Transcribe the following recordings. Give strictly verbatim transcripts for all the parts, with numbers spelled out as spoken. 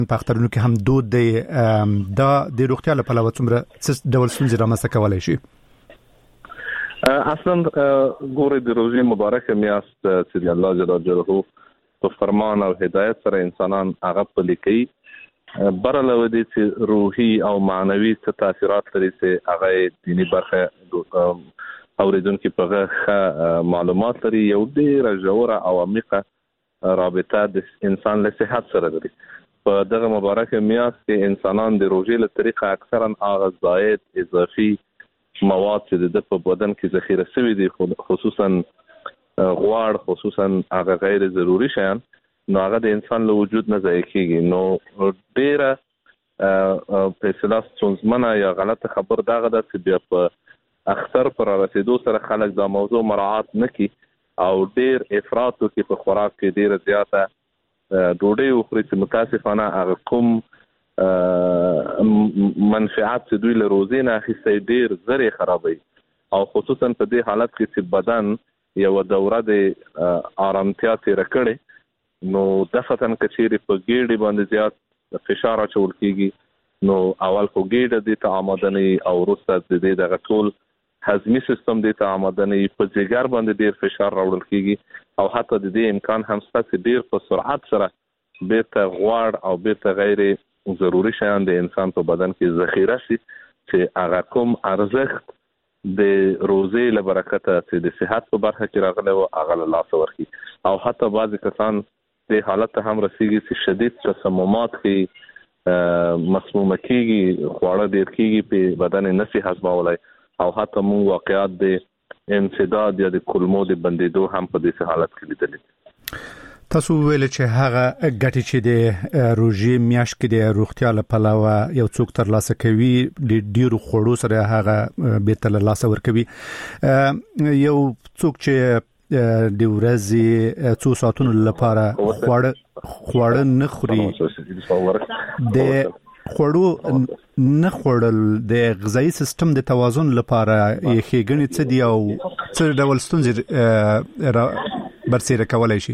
په اخترونو کې هم دود دی دا د روغتیا لپاره څومره څه ډول ستونزې رامنځته کولای شي؟ اصلا ګوره د روزي مبارکه میاشت چې الله جل جلاله په فرمان او هدایت سره انسانان هغه پلي کوي برله ودی چې روحي او معنوي څه تاثیرات لري چې هغه دینی برخه اوریدونکو په معلومات لري یو ډیره ژوره او عمیقه رابطه د انسان له صحت سره لري. په دغه مبارکه میاشت کې انسانان د روزي له طریقه اکثرا هغه زائد اضافي مواد چې د په بدن کې ذخیره شوی دي خصوصا غوړ خصوصا هغه غیر ضروري شیان نو هغه د انسان له وجود نه ضایع کیږي. نو ډیره په اصطلاح څنځمنه یا غلطه خبر داغه ده چې بیا په اختر پر رسیدو سره خلک دا موضوع مراعات نکي او ډیر افراط کوي په خوراک کې ډیره زیاته ډوډۍ وخوري چې متاسفانه هغه کوم منفعات چې دوی له روزي نه اخیستي ډیر زر خرابوي او خصوصا په دې حالت کې چې بدن یو دوره د آرامتیا تیر کړي نو دفتن کچيري په ګیډي باندې زیات فشار اچول کیږي نو اول خو ګیډه د تعامدني او وروسته د دې دغه ټول هضمي سیستم د تعامدني په ځګر باندې ډیر فشار راوړل کیږي او حتی د دې امکان هم شته چې ډیر په سرعت سره بیرته غوړ او بیرته غیر ضروري شیان د انسان په بدن کې ذخیره شي چې هغه کوم ارزښت د روزي له برکته چې د صحت په برخه کې راغلی او هغه له لاسه ورکړي او حتی بعضی کسان د حالت هم رسیږي چې شدید تسممات کې مسمومه کیږي خواړه ډیر کیږي په بدن نشي هضمولای او حتی مو واقعات د انسداد یا د کولمو د بندیدو هم په دې حالت کې لیدل. تاسو ویل چې هغه ګټې چې د روزي میاشت کې د روغتیا لپاره یو څوک تر لاسه کوي د ډیرو خوړو سره هغه به تر لاسه ورکوي یو څوک چې د ورځې څو ساعتونو لپاره خواړه خواړه نه خوري د خوړو نه خوړل د غذایی سیستم د توازن لپاره یې ښېګڼې څه دي او څه ډول ستونزې برسېره کولای شي؟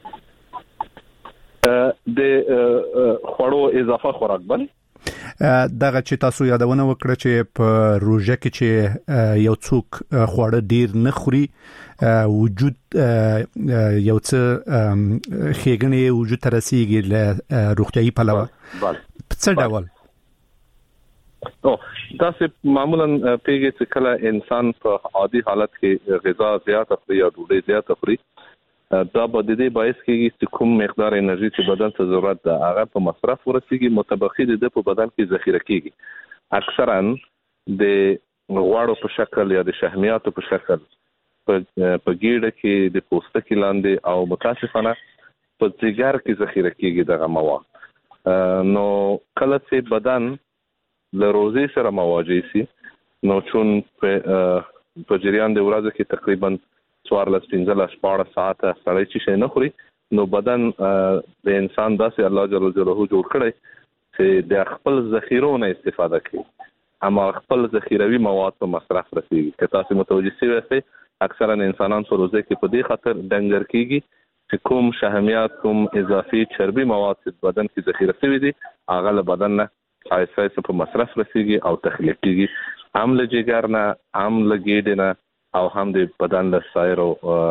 د خوړو اضافه خوراک بل دغه چې تاسو یادونه وکړه چې په روزه کې چې یو څوک خواړه ډیر نه خوري وجود یو څه ښېګڼې وجود ته رسیږي له روغتیایي پلوه څه ډول؟ او تاسو معمولا پیږي چې کله انسان په عادي حالت کې غذا زیاته خوري یا ډوډۍ زیاته خوري دا به د دې باعث کېږي چې کوم مقدار انرژي چې بدن ته ضرورت ده هغه په مصرف ورسیږي متبقي د په بدن کې ذخیره کیږي اکثرا د غوړو په شکل یا د شحمیاتو په شکل په ګیډه کې د پوستکي لاندې او متاسفانه په ځګر کې ذخیره کیږي دغه مواد نو کله چې بدن له روزي سره مواجه شي نو چون په په جریان د ورځې کې تقریبا څوارلس پنځلس شپاړس ساعته سړی چې نه خوري نو بدن د انسان داسې الله جل جلاله جوړ کړی چې د خپل ذخیرو نه استفاده کوي اما خپل ذخیروي مواد په مصرف رسیږي که تاسو متوجه شئ وسه اکثرا انسانان په روزه کې په دې خاطر ډنګر کیږي چې کوم شحمیات کوم اضافي چربي مواد چې بدن کې ذخیره شوی دي هغه له بدن نه ایسایس په مصرف رسیږي او تخلیق کیږي هم له جګر نه هم له ګیډې نه او هم د بدن له سایرو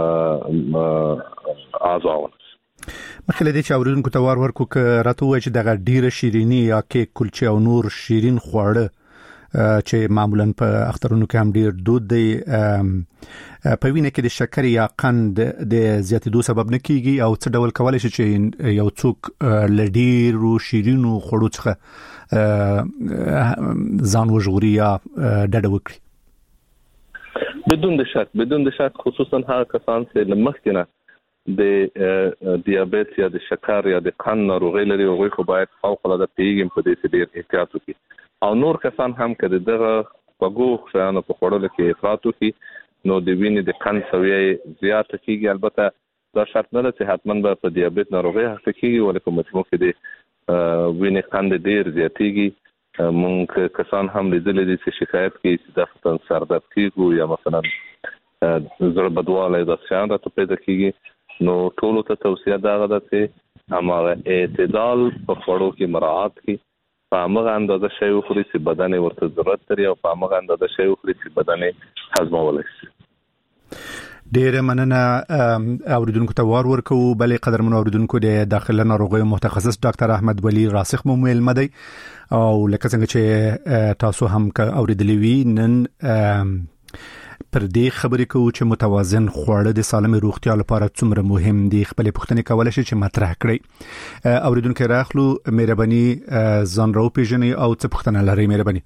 اعضاء. مخکې دې چې اوریدونکو ته وار ورکو که راته وایي چې دغه ډیره شیریني یا کیک کلچې او نور شیرین خواړه چې معمولا په اخترونو کې هم ډیر دود دی په وینه کې د شکر یا قند د زیاتېدو سبب نه کیږي او څه ډول کولای شي چې یو څوک لډیرو شیرینو خوړو څخه ځان وژغوري یا ډډه وکړي؟ بدون د شک بدون د شک خصوصا هغه کسان چې لمخکې نه د دیابت یا د شکر یا د قند ناروغي لري هغوی خو باید فوق العاده پیږي په دې ډیر احتیاط وکړي او نور کسان هم کده دغه پګو شانو په خوړلو کې افراط وکړي نو د وینې د قند سویه زیاته کیږي. البته دا شرط نه ده چې حتما به په دیابت ناروغي اخته کیږي ولکه مجموع کې د وینې قند ډیر زیاتېږي. مونږ کسان هم لیدلې دي چې شکایت کوي چې د فتن سر درد کیږي یا مثلا زړه بدواله د شان راته پیدا کیږي نو ټولو ته توصیه دا ده چې همغه اعتدال په خوړو کې مراعات کړي، په هغه اندازه شی وخوري چې بدن ورته ضرورت لري او په هغه اندازه شی وخوري چې بدن هضمولی شي. ډیره مننه اوریدونکو ته وار ورکو. بلې قدرمن اوریدونکو د داخله ناروغیو متخصص ډاکټر احمد ولی راسخ مو ملمه دی او لکه څنګه چې تاسو هم اوریدلی وی نن پر دې خبرې کوو چې متوازن خواړه د سالم روغتیا لپاره څومره مهم دي. خپل پوښتنې کولای شئ چې مطرح کړئ. اوریدونکو راخلو مهرباني ځان راو پیژنئ او څه پوښتنه لرئ مهرباني.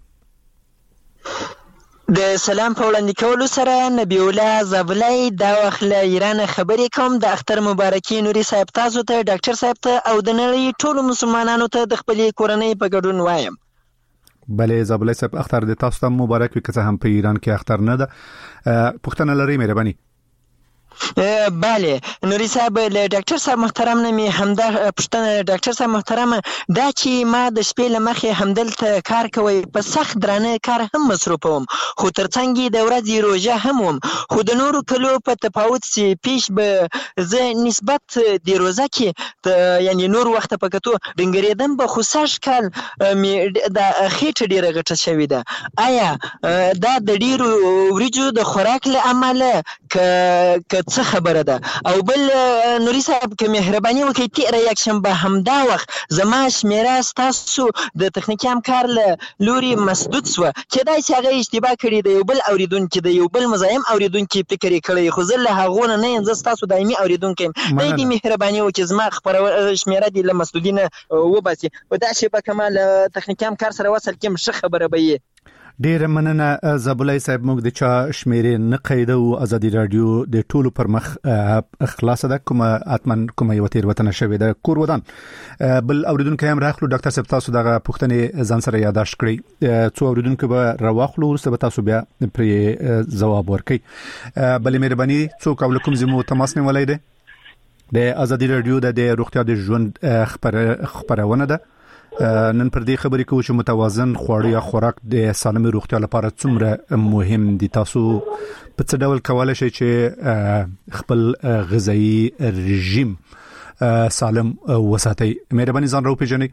د سلام په وړاندې کولو سره نبی الله زابلای دا وخت له ایران خبرې کوم. د اختر مبارکي نوري صاحب تاسو ته، ډاکټر صاحب ته او د نړۍ ټولو مسلمانانو ته د خپلې کورنۍ په ګډون وایم. بله زابلای صاحب اختر د تاسو ته مبارک وي، که هم په ایران کې اختر نه ده. پوښتنه لرئ مهرباني؟ بله نوري صاحب له ډاکټر صاحب محترم نه می همدا پښتنه ډاکټر صاحب محترم دا چې ما د شپې لمخې همدلته کار کوي په سخت درانه کار هم مصروفوم، خو ترڅنګ د ورځې روزه هم وم، خو د نورو کلو په تفاوت چې پیش به زه نسبت د روزه کې یعنی نور وخت په کتو ډنګریدم به خو سږ کال می د خېټه ډیره غټه شوې ده. آیا دا د ډیرو ورجو د خوراک له امله ک څه خبره ده؟ او بل نوري صاحب که مهرباني وکړئ تیره یکشنبه همدا وخت زما شمیره ستاسو د تخنیکي همکار له لوري مسدود شوه، کېدای شي هغه اشتباه کړې د یو بل اورېدونکي د یو بل مزاحم اورېدونکي فکر یې کړی، خو زه له هغو نه نه یم، زه ستاسو دایمي اورېدونکی یم. دی دې مهرباني وکړي زما خپره شمیره دې له مسدودي نه وباسي، په دا شیبه که ما له تخنیکي همکار سره وصل کړم ښه خبره به یې. ډیره مننه زابلای صاحب. موږ د چا شمیرې نه قیده او ازادي رادیو د ټولو پر مخ خلاصه ده، کومه اتمن کومه یو تیر وطن شوی ده کور ودان. بل اوریدونکو هم راخلو ډاکټر صاحب تاسو دغه پوښتنې ځان سره یاداش کړئ، څو اوریدونکو به راوخلو ورسته به تاسو بیا پرې جواب ورکړئ. بل مهرباني څوک او کوم زمو تماس نیولای دی د ازادي رادیو د روغتیا د ژوند خبرونه ده. نن پر دې خبرې کوو چې متوازن خواړه یا خوراک د سالم روغتیا لپاره څومره مهم دي. تاسو په څه ډول کولای شئ چې خپل غذایی رژیم سالم وساتئ؟ مهرباني ځان راو پیژنئ.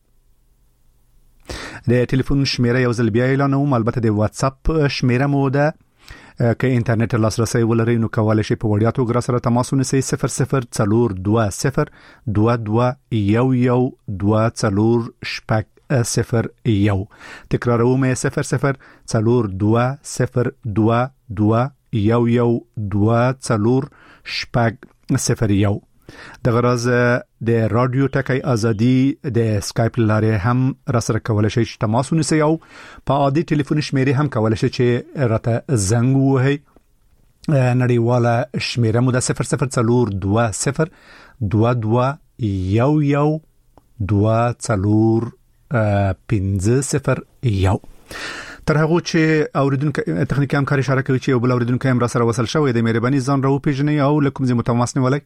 د ټلیفون شمیره یو ځل بیا اعلانوم، البته د واتس اپ شمیره مو ده. که انټرنیټ لاسرسي ولرئ نو کولای شئ په وړیا توګه سره تماس ونیسئ. صفر صفر څلور دوه صفر دوه دوه یو یو دوه څلور شپږ صفر یو. تکراروم صفر صفر څلور دوه صفر دوه دوه یو یو دوه څلور شپږ صفر یو. د غرض د رادیو ټکی ازادي د اسکایپ لاره هم را سره کولای شئ چې تماس ونیسئ او په عادي ټلیفون شمیرې هم کولای شئ چې راته زنګ ووهئ. نړیواله شمیره مو د صفر صفر څلور دوه صفر دوه دوه یو یو دوه څلور پنځه صفر یو. تر هغه چې اوریدونکو تخنیکي همکار اشاره کوي چې یو بل اوریدونکو هم را سره وصل شوی د مهرباني ځان راو پیژنئ او لکم زمو تماس نیولای.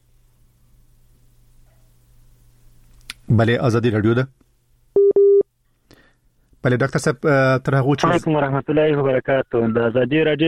بله ازادي رادیو ده. بله ډاکټر صاحب تر هغه چې علیکم ورحمت الله وبرکاتہ د ازادي رادیو.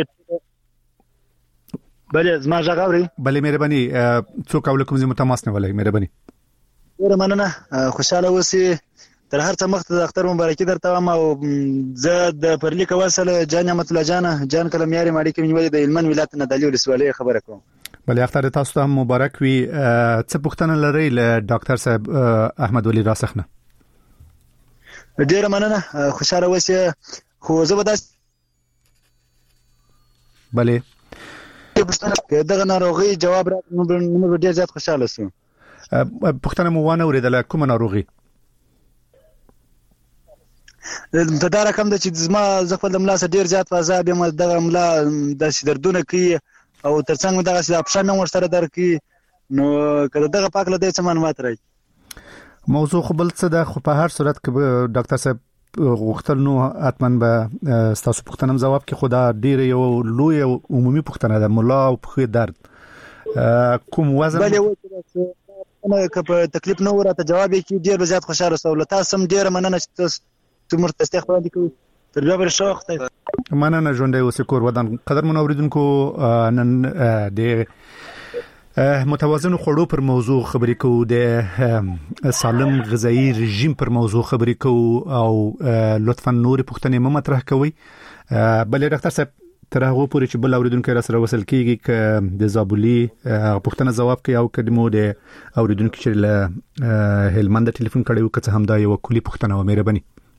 بله زما ژغوري. بله مهرباني څوک او کوم زمو تماس نه ولای مهرباني. ډیره مننه، خوشاله اوسئ. تر هر څه مخته د اختر مبارکي درته وایم او زه د پرلیک وصل جان احمد الله جان جان کلمیاري ماړي کې نیولې د هلمند ولایت نه د لیول سوالې خبره کوم. بله اختر تاسو ته مبارک وي. څه پوښتنه لرئ له ډاکټر صاحب احمد ولی راسخ نه؟ ډیره مننه، خوشاله اوسئ. خو زه به داس بله پوښتنه دغه ناروغي جواب راکړم نو ډیر زیات خوشاله سم. پوښتنه مو وانه اوریدله کومه ناروغي؟ ته دا رقم ده چې زما زه خپل ملا سره ډیر زیات فزاب یم، دغه ملا داسې دردونه کوي او ترڅنګ دغه څه اپشن نور سره درکې، نو کله دغه پاک له دې څه معلومات راځي. موضوع خو بل څه ده، خو په هر صورت کې ډاکټر صاحب غوښتل نو اتمن به تاسو پوښتنه جواب کې خدا ډیر یو لوی عمومي پوښتنه ده، ملا او په درد کوم وزن بلې که په تکلیف نه ورته جواب کې ډیر زیات خوشاله سو. تاسو هم ډیر مننه چې تاسو مرته استخبار دي کوي. تر بیا بل شوخت مننه ژوندۍ اوسې کور ودان. قدر من اوریدونکو نن د متوازن خوړو پر موضوع خبرې کوو، د سالم غذایی رژیم پر موضوع خبرې کوو او لطفا نور پوښتنې مو مطرح کوئ. بلې ډاکټر صاحب تر هغه پورې چې بل اوریدونکو را سره وصل کیږي ک د زابلی پوښتنه جواب کوي او کډمو د اوریدونکو چې له هلمند ټلیفون کړي وکړه هم دا یو کلی پوښتنه و مهرباني.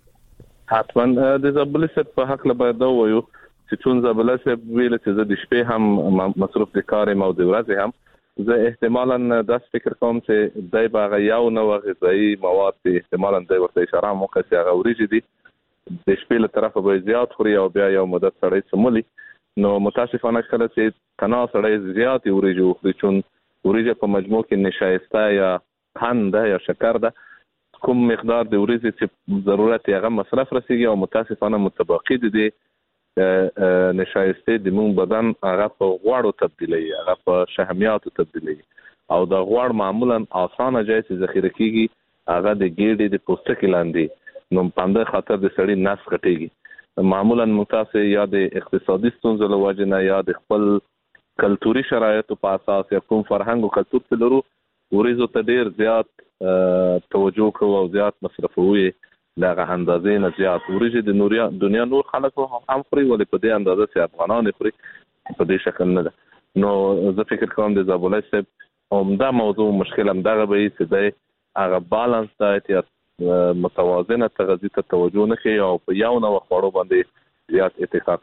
حتما د زابلی څخه په حق له باید وایو چې چون زابلی څخه ویل چې د شپې هم مصروف د کار او د ورځې هم زه احتمالاً داس فکر کوم چې دای باغ یو نو غذایی مواد احتمالاً د ورته اشاره مو کوي چې هغه وريجي دي د شپې له طرفه به زیات خوري او بیا یو مدت سړی سمولي. نو متاسفانه کله چې تنا سړی زیات وريجي خوري چون وريجي په مجموع کې نشایسته یا قند یا شکر ده کوم مقدار د وريجي چې ضرورت یې هغه مصرف رسیږي او متاسفانه متبقي دي نشایسته د مون بدن هغه په غوړو تبدیلي هغه په شحمیاتو تبدیلي او د غوړ معمولا اسانه ځای چې ذخیره کیږي هغه د ګیډې د پوستکي لاندې نو پاندې خاطر د سړی نس کټيږي. معمولا متاسه یا د اقتصادي ستونزو له وجې نه یا د خپل کلتوري شرایطو په اساس یا کوم فرهنګ او کلتور ته لرو وريزو ته ډیر زیات توجه کوو او زیات مصرفوي دغه اندازې نه زیات وريجي د نوریا دنیا نور خلک هم خوري ولې په دې اندازې چې افغانان خوري په دې شکل نه ده. نو زه فکر کوم د زابلی صاحب همدا موضوع مشکل هم دغه به چې د هغه بالانس دایت یا متوازنه تغذیه ته توجه نه کوي او په یو نوع خوړو باندې زیات اتکا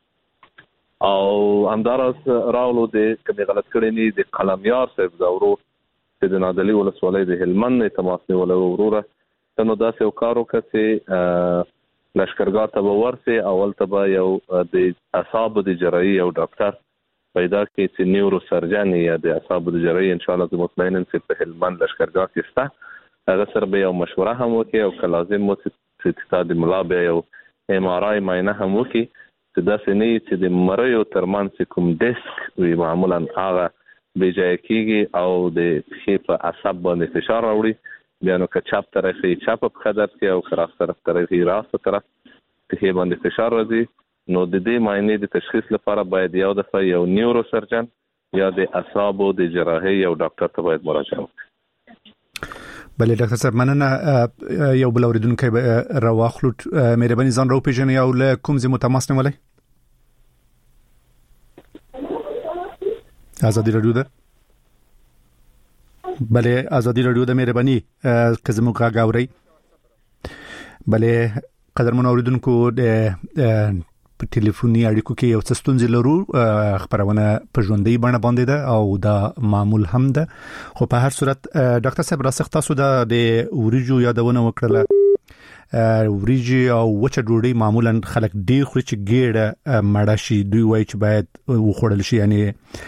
کوي او همدارس راولو د کمی غلط کړي نه د قلمیار صاحب دا ورو چې د نادلی ولسوالۍ د هلمند نه تماس نیولې وروره نو دا یو کارو کسي لشکرګاه ته ورسي اول ته یو د اعصاب د جراحي او ډاکټر پیدا کړي چې نیورو سرجن یا د اعصاب د جراحي ان شاء الله د مطمئنن چې په هلمند لشکرګاه کې ستا هغه سره به یو مشوره هم وکړي او که لازم مو چې د ملا به یو ام ار آی معاینه هم وکړي چې دا سنې چې د مریو ترمنځ کوم ډیسک وي معمولا هغه به ځای کېږي او د خې په اعصاب باندې فشار راوړي بیا نو که چپ طرفی چپ په خدر کې او راست طرف طرفی راست طرف ته باندې فشار راځي نو د دې معنی د تشخیص لپاره باید یو دفعه یو نیورو سرجن یا د اعصاب او د جراحي یو ډاکټر ته باید مراجعه وکړي. بله ډاکټر صاحب مننه. یو بل اوریدونکو راواخلو مهرباني ځان راو پیژنئ او له کوم ځای متماس نیولای ازادي رادیو ده. بله ازادي رادیو د مهرباني که زموږ غږ اورئ. بله قدرمن اوریدونکو د په ټلیفوني اړیکو کې یو څه ستونزې لرو خبرونه په ژوندۍ بڼه باندې ده او دا معمول هم ده خو په هر صورت ډاکټر صاحب راسخ تاسو د وریجو یادونه وکړه. وریجي او وچه ډوډۍ معمولا خلک ډیر خوري چې ګیډه مړه شي دوی وایي چې باید وخوړل شي یعنی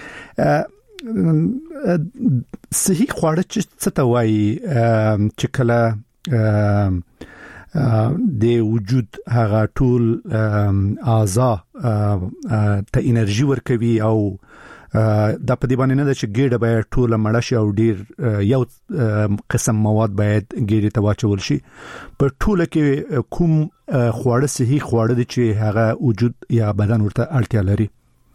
صحیح خواړه چې څه ته وایي چې کله د وجود هغه ټول اعضاء ته انرژي ورکوي او دا په دې باندې نه ده چې ګیډه باید ټول مړه شي او ډیر یو قسم مواد باید ګیډه ته واچول شي. په ټوله کې کوم خواړه صحیح خواړه دي چې هغه وجود یا بدن ورته اړتیا لري؟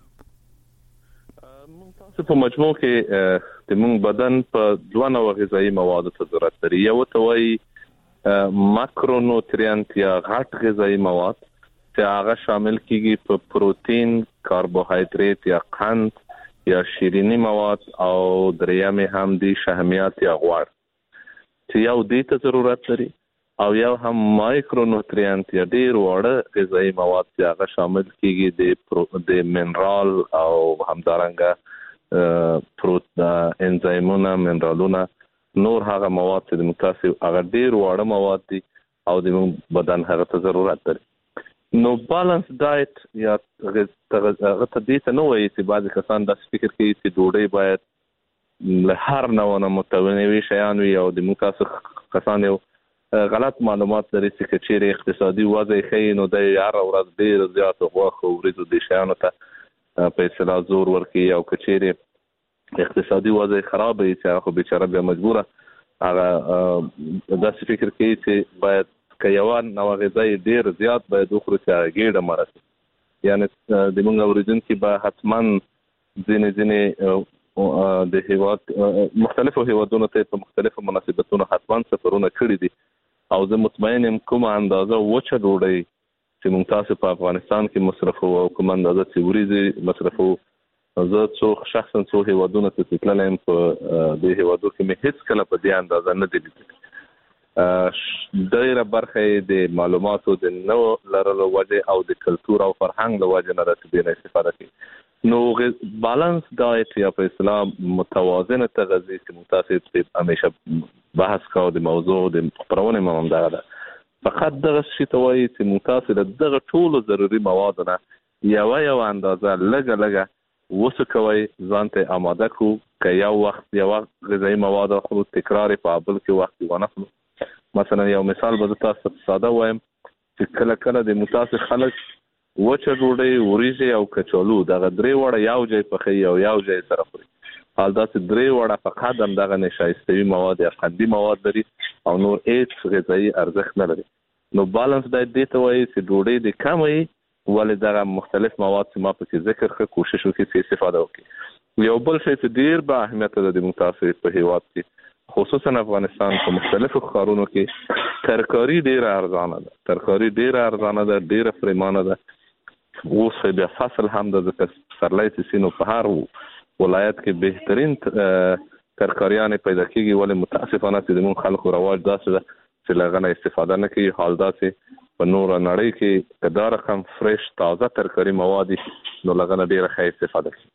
په مجموع کې د موږ بدن په دوه نوع غذایی مواد ته ضرورت لري. یو ته وایي ماکرو نوټرینټ یا غټ غذایی مواد چې هغه شامل کیږي په پروتین، کاربوهایډریټ یا قند یا شیرینی مواد او درېیم هم دي شحمیات یا غوړ چې یو دې ته ضرورت لري او یو هم مایکرو نوټرینټ یا ډیر وړه غذایی مواد چې هغه شامل کیږي د د منرال او همدارنګه پروت انزایمونه منرالونه نور هغه مواد چې د متاسف هغه ډیر وړه مواد دي او د بدن هغه ته ضرورت لري. نو بالانس ډایټ یا هغه ته دې ته نو وایي چې بعض کسان دا فکر کوي چې ډوډۍ باید له هر نوع نه متنوع شیان وي او د متاسف کسان یو غلط معلومات لري چې کچېره اقتصادي وضع ښه نو د هر ورځ ډیر زیات غوښه ورېدو د شیانو ته په اصطلاح زور ورکي او کچېره اقتصادي وضع خراب وي چې هغه بیچاره به مجبوره هغه داسې فکر کوي چې باید که یو نوع غذای ډیر زیات باید وخوري چې ګیډه مرسته یعنی د موږ اوریدونکو به حتمان ځینې ځینې د هیواد مختلفو هیوادونو ته په مختلفو مناسبتونو حتمان سفرونه کړی دي او زه مطمئن یم کومه اندازه وچه ډوډۍ چې موږ تاسو په افغانستان کې مصرفو او کومه اندازه چې وریځې مصرفو، زه څو شخصا څو هیوادونو ته تللی یم په دې هیوادو کې مې هیڅ کله په دې اندازه نه دي لیدلي. ډیره برخه د معلوماتو د نو لرلو وجه او د کلتور او فرهنګ له وجه نه راځي نه استفاده کوي. نو بالانس ډایټ یا په اسلام متوازنه تغذیه چې متاسف په همیشه بحث کاوه د موضوع د خبرونه مهم ده. فقط دغه شی ته وایي چې متاسف دغه ټول ضروري مواد نه یو یو اندازه لګه لګه وسه کوي ځان ته آماده کو که یو وخت یو غذایی مواد خو تکرار په بل کې وخت ونه خلو. مثلا یو مثال به تاسو ساده وایم چې کله کله د متاسف خلک وچه ډوډۍ وریځې او کچالو دغه درې وړه یو ځای پخوي او یو ځای سره خوري. حال دا چې درې وړه فقط هم دغه نشایستوي مواد یا قندي مواد لري او نور هیڅ غذایی ارزښت نه لري. نو بالانس ډایټ دې ته وایي چې ډوډۍ د کم وي ولې دغه مختلف مواد چې ما پکې ذکر کړ کوشش وکړي چې استفاده وکړي. یو بل شی چې ډیر با اهمیت لري د متاسف په هیواد کې خصوصا افغانستان په مختلفو ښارونو کې ترکاری ډیره ارزانه ده. ترکاری ډیره ارزانه ده، ډیره پریمانه ده. اوس بیا فصل هم د پسرلی سینو په هر ولایت کې بهترین ترکاریان پیدا کیږي ولې متاسفانه چې د مون خلکو رواج داسې ده چې لغنه استفاده نه کوي. حال داسې په نور نړۍ کې کدا رقم فرش تازه ترکاری مواد نو لغنه ډیره ښه استفاده کوي.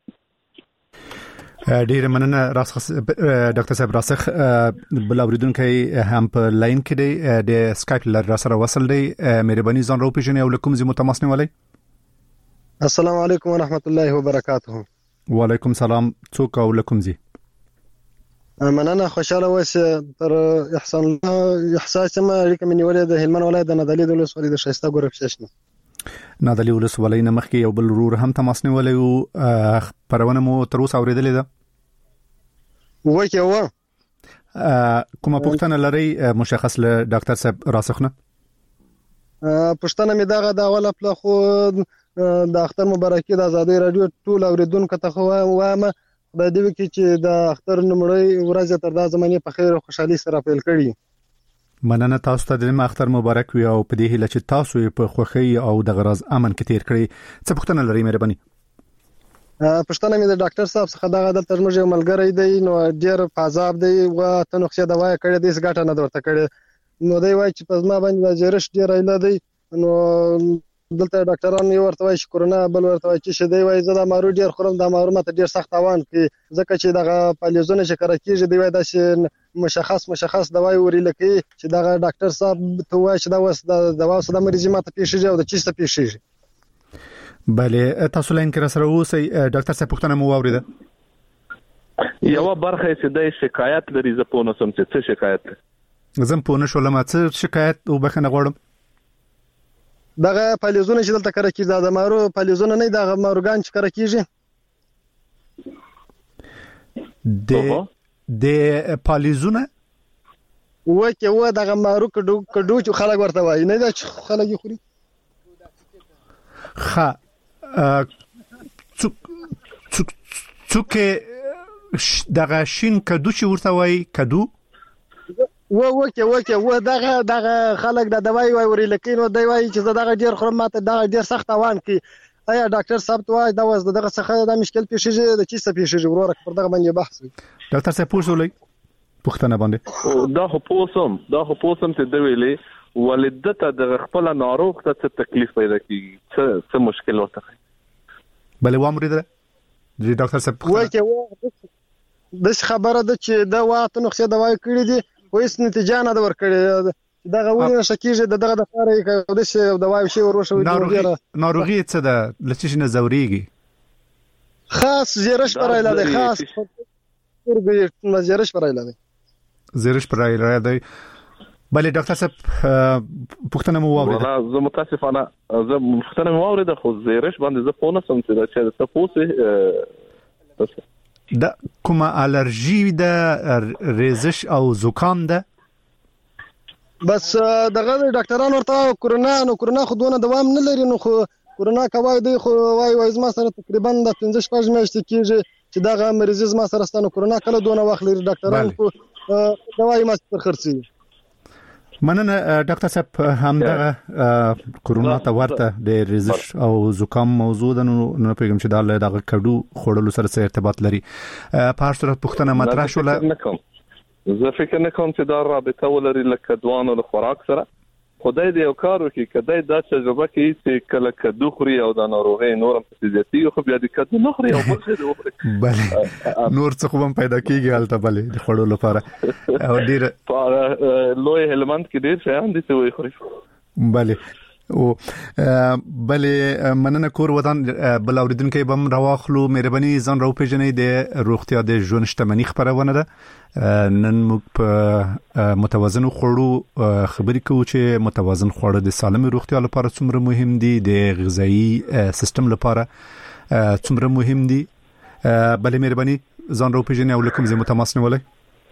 ډیره مننه راسخ ډاکټر صاحب. راسخ بل اوریدونکو هم په لاین کې دی د سکایپ لر سره وصل دی. مهرباني ځان راو پیژنئ او لکم زمو تماس نیولای. السلام علیکم ورحمت الله وبرکاته. وعلیکم سلام. څوک او لکم زی؟ مننه خوشاله اوسه. تر احسان الله احساس ما اړیکه مې نیولې د هلمند ولایت د نادعلي د ولسوالۍ د شایسته ګورب ششنه. نادعلي ولسوالۍ نه مخکې یو بل رور هم تماس نیولای او پرونه مو تر اوسه اوریدلې ده؟ وکه و کومه پوښتنه لري مشخص له ډاکټر صاحب راسخ نه؟ پښتنه مې دغه د اوله پله خو د اختر مبارکي د آزادۍ رادیو ټول اوریدونکو ته خو وایم خدای دې وکړي چې د اختر نمړی ورځ تر دا زمانه په خیر او خوشحالي سره پیل کړي. مننه تاسو ته د اختر مبارک وي او په دې هیله چې تاسو په خوښي او د غرض امن کې تیر کړئ. څه پوښتنه لري مهرباني؟ پښتنه مې د ډاکټر صاحب څخه دغه د ترمنځ یو ملګری دی نو ډیر فاضاب دی او ته نو څه دوا کړې دې څنګه نه ورته کړې نو دی وای چې پزما باندې جرش ډیر ایله دی نو دلته ډاکټران یو ورته وای چې کرونا بل ورته وای چې دی وای زدا مارو ډیر خورم د مارو مته ډیر سخت اوان کې ځکه چې دغه پالیزونه چې کار کیږي دی وای د مشخص مشخص دواي وري لکه چې دغه ډاکټر صاحب ته وای چې دا وس د دوا سره مریض ماته پیښیږي او د چیسته پیښیږي. بله تاسو لاین کې سره اوسئ ډاکټر صاحب پوښتنه مو واوریده. یو برخه چې د شکایت لري زه په نوسم چې څه شکایت زم په نشو لمه څه شکایت او بخنه غوړم دغه پالیزونه چې دلته کار کیږي د مارو پالیزونه نه دغه ماروګان چې کار کیږي د د پالیزونه وکه و دغه مارو کډو کډو چې خلک ورته وایي نه دا چې خلک خوري خا څوک څوک څوک دغه شین کډو چې ورته وایي کډو و وکه وکه و دغه دغه خلک د دوايي وای وري لکه نو دی وای چې دغه ډیر خرم ماته دغه ډیر سخت اوان کی ایا ډاکټر صاحب توای دا وز دغه څخه د مشکل پیښیږي د چیسه پیښیږي وروره پر دغه باندې بحث وي. ډاکټر صاحب پوښتنه پوښتنه باندې دا خو پوسم دا خو پوسم چې دی ویلې ولادت د خپل ناروغ ته څه تکلیف پیدا کیږي څه څه مشکل وته بل و امر ده د ډاکټر صاحب وکه د خبره ده چې دا واته نو څه دوايي کړی دي وېس نتیجه نه دا ور کړی دغه ونه شکیږي دغه د فارې کې د څه دوايي شی وروښوي ناروغي ناروغي څه ده لچې نه زوريږي خاص زیرش پرایله ده خاص ورګي زیرش پرایله ده زیرش پرایله ده. بله ډاکټر صاحب پوښتنه مو واورېده. زه متاسفانه زه پوښتنه مو واورېده خو زیرش باندې زه پونه سم چې دا چې تاسو دا کومه الرجی ده ریزش او زکام ده بس دغه ډاکټرانو ورته کرونا نو کرونا خو دونه دوام نه لري نو خو کرونا کوي دی خو وای وای زما سره تقریبا د پنځه شپږ میاشتې کېږي چې دغه مریض زما سره ستانه کرونا کله دونه وخت لري ډاکټران خو دوايي ما څخه خرڅي. مننه ډاکټر صاحب، همدغه کرونا ته ورته د ریزش او زکام موضوع د نو پیغام چې د دغه کډو خوړلو سره څه ارتباط لري. په هر صورت پوښتنه مطرح شوله. زه فکر نه کوم چې دا رابطه ولري لکه دوانو له خوراک سره. خدای دې یو کار وکړي، کدی دا تجربه کوي چې کله کدو خوري او د ناروغي نورم په زیاتیږي خو بیا د کدو نه خوري او بل څه دی وخوري. بله نور څه خو هم پیدا کیږي هلته بلې د خوړو لپاره او ډېر په لوی هلمند کې ډېر شیان دي چې وایي خوري. بله او بلې مننه کور ودان بل اوریدونکو بم راواخلو. مهرباني ځان راو پیژنې د روغتیا د ژوند شتمنۍ خبرونه ده. نن موږ په متوازن خوړو خبرې کوو چې متوازن خواړه د سالم روغتیا لپاره څومره مهم دي، د غذایی سیستم لپاره څومره مهم دي. بلې مهرباني ځان راو پیژنې او لکم زه متماس نیولای.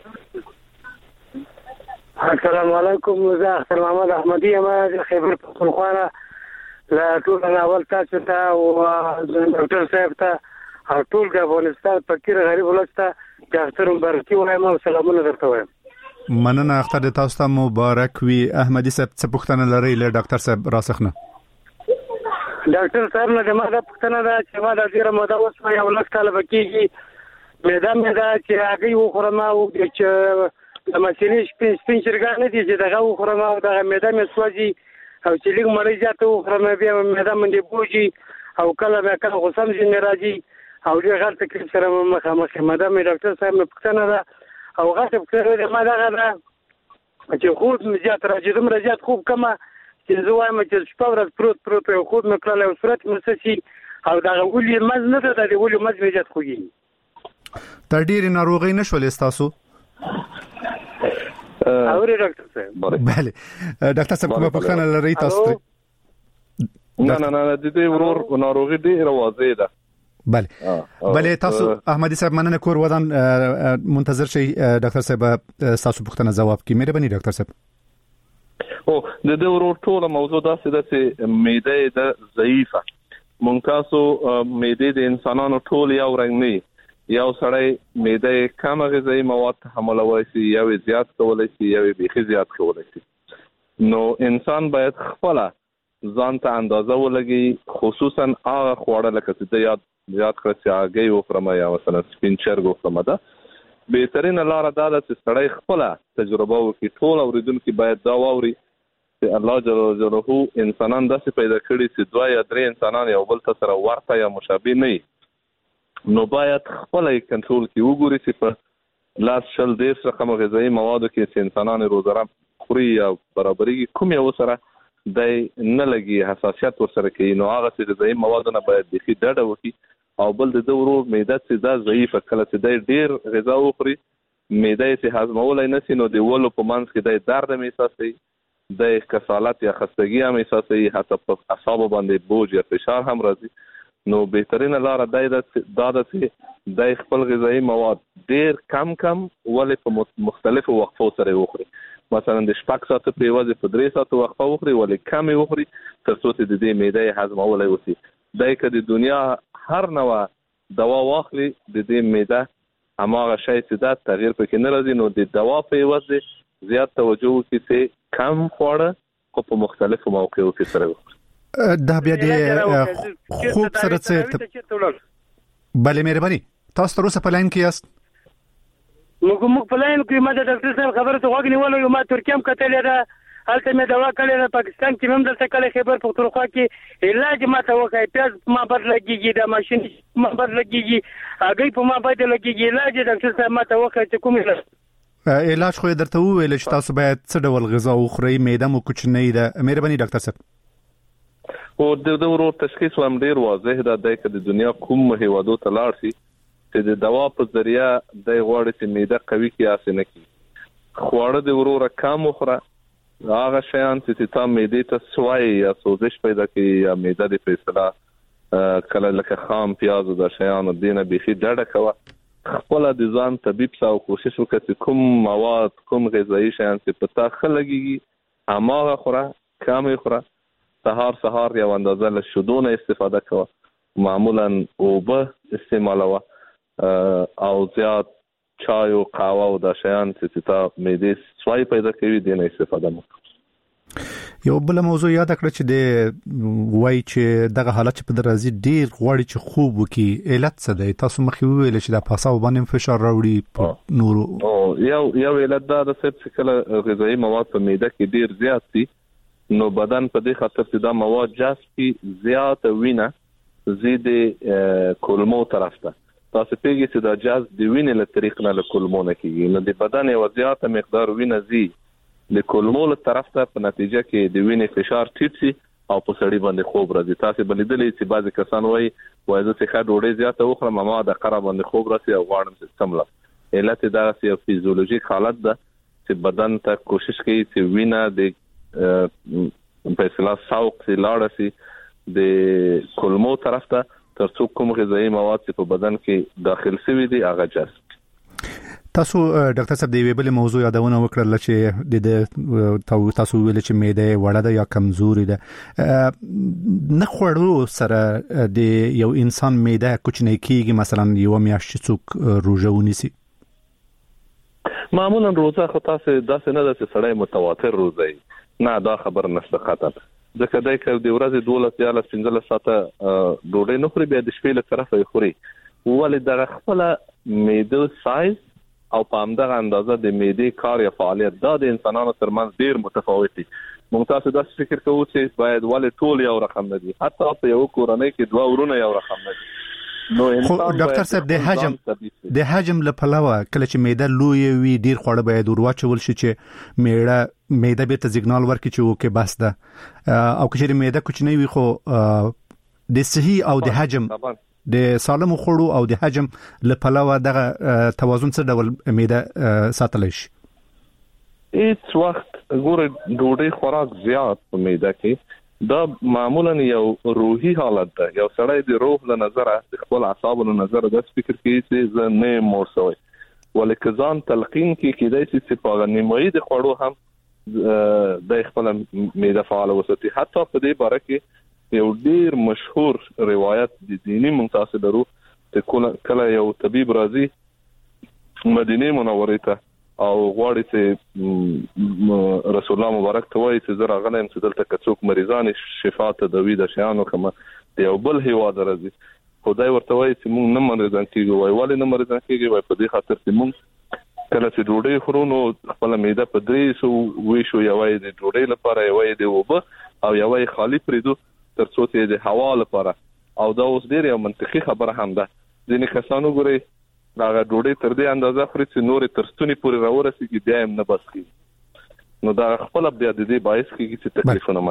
السلام علیکم، زه اختر محمد احمدی یم د خیبر پختونخوا له ټول اول تاسو ته او ډاکټر صاحب ته او ټول د افغانستان فقیر غریب ولس ته د اختر مبارکي وایم او سلامونه درته وایم. مننه اختر تاسو ته مبارک وي. احمدی صاحب څه پوښتنه لرئ له ډاکټر صاحب راسخنه؟ ډاکټر صاحب نه ما دا پوښتنه ده چې ما د ډیره موده اوس یو لس کاله بکیږي معده مې دا چې هغې وخورم او چې د مسینې سپین سپین چرګان دي چې دغه وخورم او دغه معده مې سوځي او چې لږ مړۍ زیاته وخورم بیا معده مې بوجي او کله بیا کله غوسم ځینې راځي او ډېر غټ تکلیف سره مخامخ یم. دا مې ډاکټر صاحب مې پوښتنه ده او غټه پوښتنه ده ما دغه ده چې خوب مې زیات راځي، دومره زیات خوب کمه چې زه وایم چې شپه ورځ پروت پروت یو خوب مې کړلی او صورت مې څه شي او دغه ولې مز نه ده، د ولې مز مې زیات خوږي. تر ډېرې ناروغۍ نه شولې ستاسو؟ اوري ډاکټر صاحب. بله ډاکټر صاحب کومه پوښتنه لرئ تاسو؟ نه نه نه د دې ورور ناروغي ډېره واضح ده. بله بله تاسو احمدی صاحب مننه کور ودان منتظر شئ ډاکټر صاحب تاسو پوښتنه جواب کی. مهرباني ډاکټر صاحب. او د دې ورور ټول موضوع دا چې د معده د ضعیفه مونږ تاسو معده د انسانانو ټول یو رنګ نه یو سړی معده کم غذایی مواد تحملوي شي، یو زیات کولای شي، یو بیخي زیات کولای شي. نو انسان باید خپل ځان ته اندازه ولګي، خصوصا هغه خواړه لکه چې یاد یاد کړی چې هګۍ وخورم یا مثلا سپین چرګ وخورم. ده بهترینه لاره دا ده چې سړی خپل تجربه وکړي. ټول اوریدونکي باید دا واوري چې الله جل جلاله انسانان داسې پیدا کړي چې دوه یا درې انسانان یو بل سره ورته یا مشابه نه وي. نو باید خپل کنټرول کې وګوري چې په لاس شل دېرش رقم غذایی موادو کې چې انسانان روزانه خوري یا برابرېږي کوم یو سره دی نه لګي، حساسیت ورسره کوي. نو هغه چې غذایی موادو نه باید بیخي ډډه وکړي او بل د ده ورور معده چې دا ضعیفه کله چې دی ډېر غذا وخوري معده یې چې هضمولی نه شي نو د ولو په منځ کې دی درد هم احساسوي، دی کسالت یا خستګي هم احساسوي، حتی په اعصابو باندې بوج یا فشار هم راځي. نو بهترینه لاره دا ده چې د خپل غذایی مواد ډیر کم کم ولې په مختلفو وقفو سره وخوري. مثلا د شپږ ساعته په یوازې په درې ساعته وقفه وخوري ولې کم وخوري تر څو چې د دې معده هضمولی وشي. دا که د دنیا هر نوع دوا واخلي د دې معده هماغه شی چې دا تغییر پکې نه راځي. نو د دوا په یوازې زیات توجه وکړي چې کم خواړه خو په مختلفو موقعو کې سره وخوري. دا بیا د خوب سره څه ارتباط؟ بله مهرباني تاسو تر اوسه په لاین کې یاست؟ موږ موږ په لاین کې ما د ډاکټر صاحب خبره ته غوږ نیولی یم. ما ترکیه هم کتلې ده، هلته مې دوا کړې ده، پاکستان کې هم دلته کله خیبر پختونخوا کې علاج ما ته وکړی. پیاز په ما بد لګېږي، د ماشین په ما بد لګېږي، هګۍ په ما بد لګېږي. علاج ډاکټر صاحب ما ته وکړی چې کوم علاج علاج خو یې درته وویل چې تاسو باید څه ډول غذا وخورئ، معده مو کوچنۍ ده. مهرباني ډاکټر صاحب. او د د ورو تشخیص هم ډیر واضح ده د که د دنیا کوم هیوادو ته لاړ شي چې د دوا په ذریعہ د غوړ چې معده قوي کی اسنه کی خواړه د ورو رقم وخوره، هغه شیان چې تا معده ته سوای یا سوزش پیدا کوي یا معده د فیصله کله لکه خام پیاز د شیان دینه بيخي ډډه کوه. خپل د ځان طبيب سره کوشش وکړه چې کوم مواد کوم غذایی شیان چې په تا خلګي هماغه خوره کم خوره. سهار سهار یو اندازه له شودونه استفاده کوه، معمولا اوبه استعمالوه. او زیات چای او قهوه او د شیان چې تا معدې سوای پیدا کوي د نه استفاده مو. یو بل موضوع یاد کړ چې د وای چې دغه حالت په درازي ډیر غوړي چې خوب وکي علت څه دی؟ تاسو مخې ویل چې د پاساو باندې فشار راوړي نورو او یو یو علت دا د چې کله غذایی مواد په معده کې ډیر زیات دي نو بدن په دې خاطر چې دا مواد جذب زیات وینه زید کولمو طرف ته تاسو پیږي چې دا جذب د وینې له طریق نه له کولمو نه کیږي نو د بدن یو زیات مقدار وینه زی د کولمو له طرف ته په نتیجه کې د وینې فشار ټیټ شي او په سړی باندې خوب راځي. تاسو بلیدلې چې بعضی کسان وایي وایي چې خا ډوډۍ زیاته وخورم ما د قره باندې خوب راځي او غواړم چې سملا علت دا یو فزیولوژیک حالت ده چې بدن ته کوشش کوي چې وینه د په اصطلاح سوق سي لاړ سي د کولمو طرف ته ترڅو کوم غذایی مواد چې په بدن کې داخل شوي دي هغه جذب. تاسو ډاکټر صاحب د ویبل موضوع یادونه وکړل چې د تاسو ویل چې معده وړه ده یا کمزوري ده نه خوړو سره د یو انسان معده کوچنی کیږي مثلا یو میاشت څوک روزه ونیسي معمولا روزه خو تاسو داسې نه ده چې سړی متواتر روزه نه دا خبر نشته قطعا ځکه دای کړ د ورځې دولس یا لس پنځه ساعته ډوډۍ نه خوري بیا د شپې له طرفه خوري ولې د خپل معده سایز او په همدغه اندازه د معدې کار یا فعالیت دا د انسانانو ترمنځ ډیر متفاوت دي. موږ تاسو دا فکر کوو چې باید ولې ټول یو رقم نه دي حتی په یو کورنۍ کې دوه ورونه یو رقم نه دي نو انسان ډاکټر صاحب د حجم د حجم له پلوه کله چې معده لوی وي ډیر خوړه باید ورواچول شي چې معده معده به ته سیګنال ورکړي چې اوکې بس ده او که معده کوچنی وي خو د صحیح او د حجم د سالم خوړو او د حجم له پلوه دغه توازن څه ډول معده ساتلی شي؟ هیڅ وخت ګوره ډوډۍ خوراک زیات په معده کې دا معمولا یو روحي حالت ده. یو سړی د روح له نظره د خپل اعصابو له نظره د فکر کوي چې زه نه مور سوی ولکه ځان تلقین کې کېدای شي چې په نیمایي د خوړو هم د خپل معده فعال وساتي. حتی په دې باره کې یو ډیر مشهور روایت د دینی منتصب درو چې کله یو طبيب راځي مدینه منوره ته او غواړي چې رسول الله مبارک ته وایي چې زه راغلم چې دلته کڅوک مریضان شفا تداوی د شیانو کوم د یو بل هیواد راځي خدای ورته وایي چې موږ نه مریضان کیږو وایي ولې نه مریضان کیږي وایي په دې خاطر چې موږ کله چې ډوډۍ خورو نو خپل معده په درې سو ویشو یوای د ډوډۍ لپاره یوای د وبه او یوای خالی پریدو ترڅو چې د هوا لپاره او دا اوس ډیر یو منطقي خبره هم ده. ځینې کسانو ګوري هغه ډوډۍ تر دې اندازه خوري چې نورې ترستونی پورې راورسیږي بیا هم نه بس کیږي نو دا خپل بیا د دې باعث کیږي چې تکلیفونه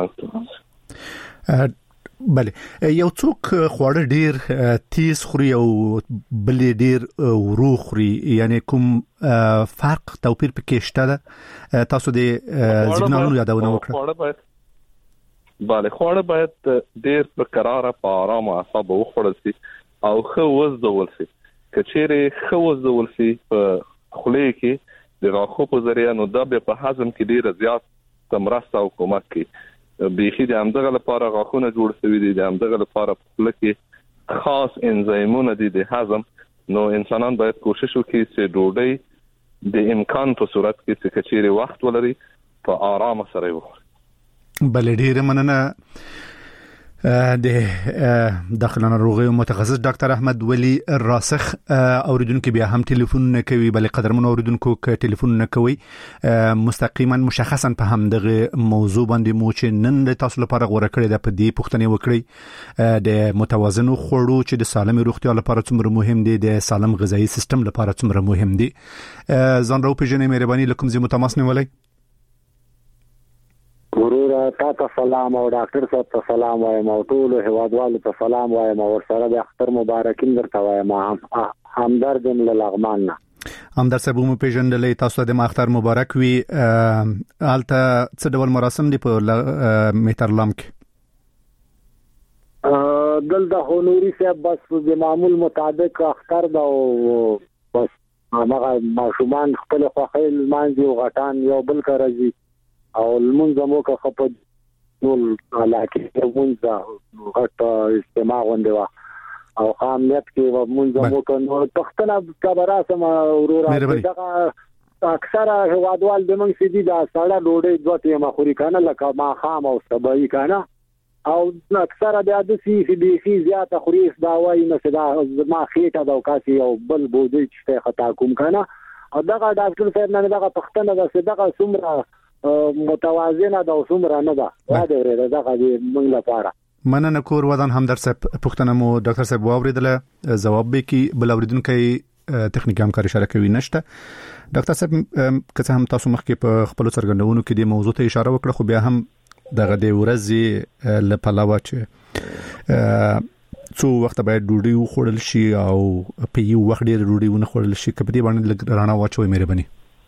مانځي. بله یو څوک خواړه ډیر تیز خوري او بل ډیر ورو خوري یعنی کوم فرق توپیر پکې شته ده؟ تاسو د سیګنالونو یادونه وکړه. bale خوړه باید ډیر په قراره په آرام اعصاب وخوړل شي او ښه وزدول شي. کچېره ښه وزدول شي په خولې کې د غاښو په ذریعہ نو دا به په هضم کې ډیر زیات تمرسته او کومک کوي. بيخي د همدغه لپاره غاښونه جوړ شوي دي د همدغه لپاره په خله کې خاص انزایمونه دي د هضم نو انسانان باید کوشش وکړي چې ډوډۍ د امکان په صورت کې چې کچېره وخت ولري په آرام سره وخوري. بل ډیر مننه د داخله ناروغیو متخصص ډاکټر احمد ولی راسخ اوریدونکو بیا هم ټلیفون نه کوي بلې قدرمن اوریدونکو ک ټلیفون نه کوي مستقیما مشخصا په هم دغه موضوع باندې مو چې نن د تاسو لپاره غوړه کړی د پدې پوښتنه وکړي د متوازن خوړو چې د سالم روغتیا لپاره څومره مهم دي د سالم غذایی سیستم لپاره څومره مهم دي. ځان راو پیژنې مهرباني لکم زی متماس نه ولای ورور تاسو سلام او ډاکټر صاحب ته سلام وایم او ټول هوادوالو ته سلام وایم او سره د اختر مبارکین درته وایم همدرد له لغمان نه همدرد صاحب مو پیژندلې تاسو د اختر مبارک وي الته څه ډول مراسم دي په میترلام کې دلته هنوري صاحب بس د معمول مطابق اختر دا بس هغه ماشومان خپل خوخیل مانځي او غټان یو بل کارځي او المنظمو کا خپل ټول علاقه منځه غټ استماع غونډه او خامنیت کې مونږ مو کنو پښتنه کبره سم ورور دغه اکثره هوادوال د موږ سيدي دا ساړه ډوډۍ دوته ما خوري کنه لکه ما خام او سبای کنه او اکثره د ادسي سي بي سي زیاته خوري دا وایي نه صدا ما خېټه دا کاسي او بل بوجي چې خطا کوم کنه او دغه ډاکټر صاحب نه دغه پښتنه د صدقه څومره متوازنه دا څومره نه ده دا د دغه موږ لپاره مننه کور ودان هم در صاحب پښتنه مو ډاکټر صاحب واوریدله جواب به کی بل اوریدونکو تخنیکی همکاري اشاره کوي نشته ډاکټر صاحب که هم تاسو مخکې په خپل څرګندونو کې د موضوع ته اشاره وکړه خو بیا هم دغه د ورځې لپاره چې څو وخت باید ډوډۍ وخوړل شي او په یو وخت ډېر ډوډۍ ونه خوړل شي کله دې باندې رانا واچوي مهرباني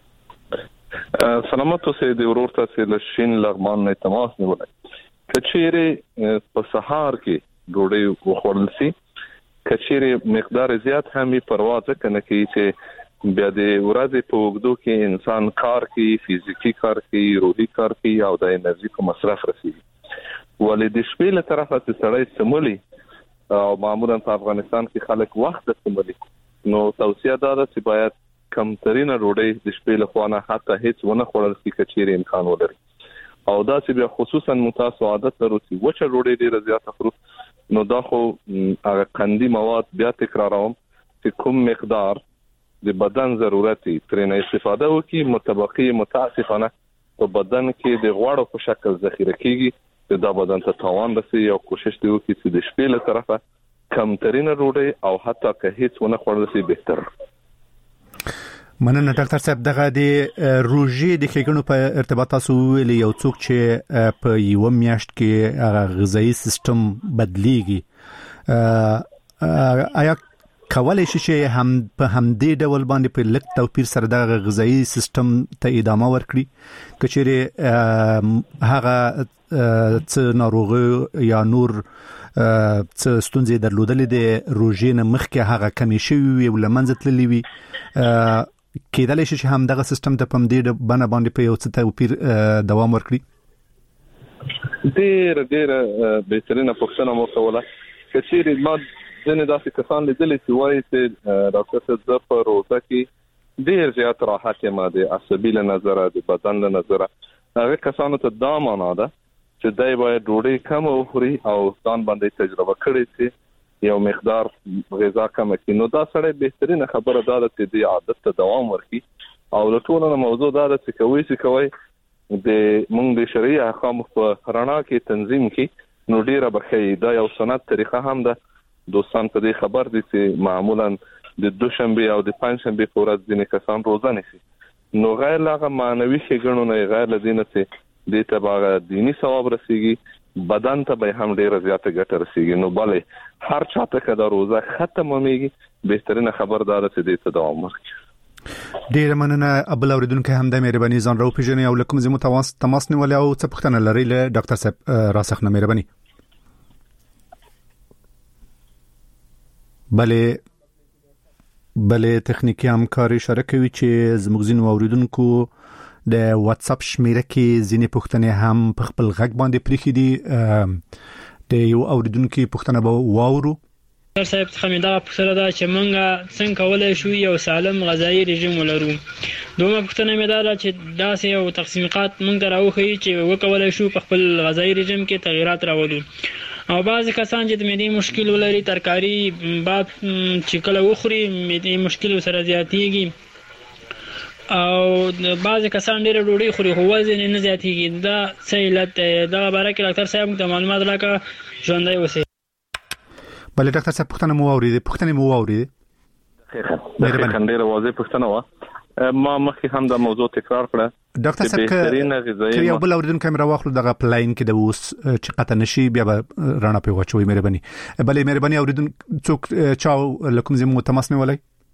سلامت اوسئ د ورور تاسو له شین لغمان نه تماس نیولای کچېره په سهار کې ډوډۍ وخوړل شي کچېره مقدار زیات هم پرواز کنه کی چې بیا د ورځې په وګړو کې انسان کار کوي فزیکی کار کوي روحي کار کوي او د انرژي په مصرف رسیږي ولې د شپې له طرفه چې سړی سمولي او معمولا په افغانستان کې خلک وخت سمولي نو توصیه دا ده چې باید کم ترینه ډوډۍ د شپې له خوانه حتی هیڅ ونه خوړل شي کچېره امکان ولري او دا چې بیا خصوصا متاسو عادت لرو چې وچه ډوډۍ ډیره زیاته خورو نو دا خو هغه قندي مواد بیا تکراروم چې کوم مقدار د بدن ضرورتي ترنه استفاده وکي متبقي متاسفانه په بدن کې د غوړو په شکل ذخیره کیږي دا بدن ته تاوان رسي او کوشش دی وکړي چې د شپې له طرفه کم ترینه ډوډۍ او حتی که هیڅ ونه خوړل شي بهتر مننه ډاکټر صاحب دغه د روژې د ښېګڼو په ارتباط تاسو ویلي یو څوک چې په یو میاشت کې هغه غذایی سیستم بدلیږي آیا کولای شي چې هم په همدې ډول باندې په لک توپیر سره د غذایی سیستم ته ادامه ورکړي کچېره هغه څه ناروغي یا نور څه ستونزې درلودلې د روژې نه مخکې هغه کمی شوی وي او لمنځه تللی وي کېدلی شي چې هم دغه سیستم ته په همدې بڼه باندې په یو څه توپیر دوام ورکړي ډېر ډېر بهترینه پوښتنه مو کوله کچېره ما ځنه داسې کسان لیدل چې وایي چې ډاکټر صاحب په روزه کې ډېر زیات راحت یې ماده عصبي له نظره د بدن له نظره هغه کسانو ته دا معنا ده چې دای باید ډوډۍ کم وخوري او ځان باندې تجربه کړي چې یو مقدار غذا کم کړي نو دا سره بهترینه خبره ده چې د عادت ته دوام ورکړي او له ټولو موضوع دا ده چې کوي چې کوي د موږ د شریعه احکام په رڼا کې تنظیم کړي نو ډیره بخې دا یو سنت طریقه هم ده دوستان په دې خبر دي چې معمولا د دوشنبه او د پنځشنبه په ورځ ځینې کسان روزه نیسي نو غیر لاغه معنوي ښېګڼو نه غیر لدینه چې د تبعه دینی ثواب رسیږي بدن ته به هم ډیره زیاته ګټه رسیږي نو bale هر چاته کدا روزه ختمېږي بهترینه خبردار چې دې ته دوام ورکړي ډیره مننه ابل اوریدونکو هم د مهرباني ځان راو پیژنې او لکه زمو تماس تماس نیولې او څه پوښتنه لري له ډاکټر صاحب راسخ نه مهرباني بله بله تخنیکی همکاري اشاره کوي چې زموږ ځینو اوریدونکو د واتس اپ شمیره کې ځینې پوښتنې هم په خپل غږ باندې پریخي دي د یو اوریدونکو پوښتنه به واورو ډاکټر صاحب څخه مې دا پوښتنه ده چې موږ څنګه کولای شو یو سالم غذایی رژیم ولرو دومره پوښتنه مې دا ده چې داسې یو تقسیمات موږ ته راوښيي چې وکولای شو په خپل غذایی رژیم کې تغیرات راوړو او بعضی کسان چې د معدې مشکل ولري ترکاری بعد چې کله وخوري معدې مشکل سره زیاتېږي او بعضی کسان ډېر ډوډۍ خوري خو وزن نه زیاتېږي دا څه علت دا باره کې ډاکټر صاحب ته معلومات راکړه ژوندی اوسئ بله ډاکټر صاحب پوښتنه مو واورېدې پوښتنې مو واورېدې دغه ډېره واضح پوښتنه وه ما مخکې هم دا موضوع تکرار کړه ډاکټر صاحب که یو بل اوریدونکو کیمرا واخلو دغه پلاین کې د اوس چې قطه نشي بیا به رانا په واچوي مهرباني بلې مهرباني اوریدونکو څوک چاو لکم زمو تماس نیولای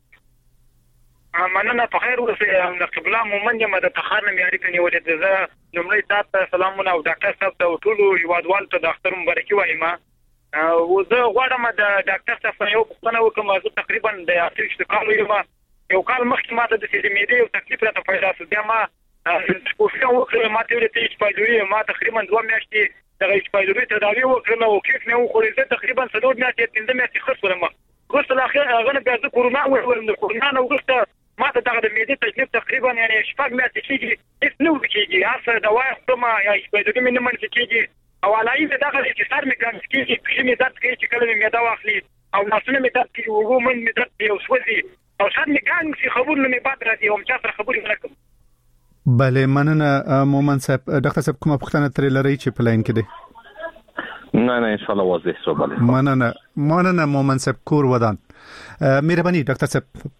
مننه په خیر اوسه د قبله مومن یم د تخار نه معیاري کني ولې زه لمړی تاسو سلامونه او ډاکټر صاحب ته ټول یوادوال ته د اختر مبارکي وایم او زه غواړم د ډاکټر صاحب یو پوښتنه وکم زه تقریبا د اخر اشتقاق یم یو کال مخکې ماته د سیمېدې یو تکلیف راته پیدا شو بیا ما کوشش وکړم ما ته ویل چې په جوړې ما تقریبا دوه میاشتې دغه سپایلوري تداوی وکړم او کیک نه وخورې زه تقریبا څلور میاشتې پنځه میاشتې خرڅ ورم وروسته لا اخر هغه بیا زه کورونا ولرم د کورونا نه وروسته ما ته دغه د معدې تکلیف تقریبا یعنی شپږ میاشتې کېږي هېڅ نه ورکېږي هر څه دوا خورم یا سپایلوري مې نه منفي کېږي او علایي مې دغه چې سر مې ګرم کېږي پښې مې درد کوي چې کله مې معده واخلي او لاسونه مې درد کوي اوږو من مې درد کوي او سوځي او سر مې ګرم شي خبرونه مې بد راځي او چا سره خبرې ونه کوم. بله مننه مومن صاحب. ډاکټر صاحب کومه پوښتنه ترې لرئ چې په لاین کې دی؟ نه نه ان شاء الله واضح شو. بله مننه مننه مومن صاحب کور ودان. مهرباني ډاکټر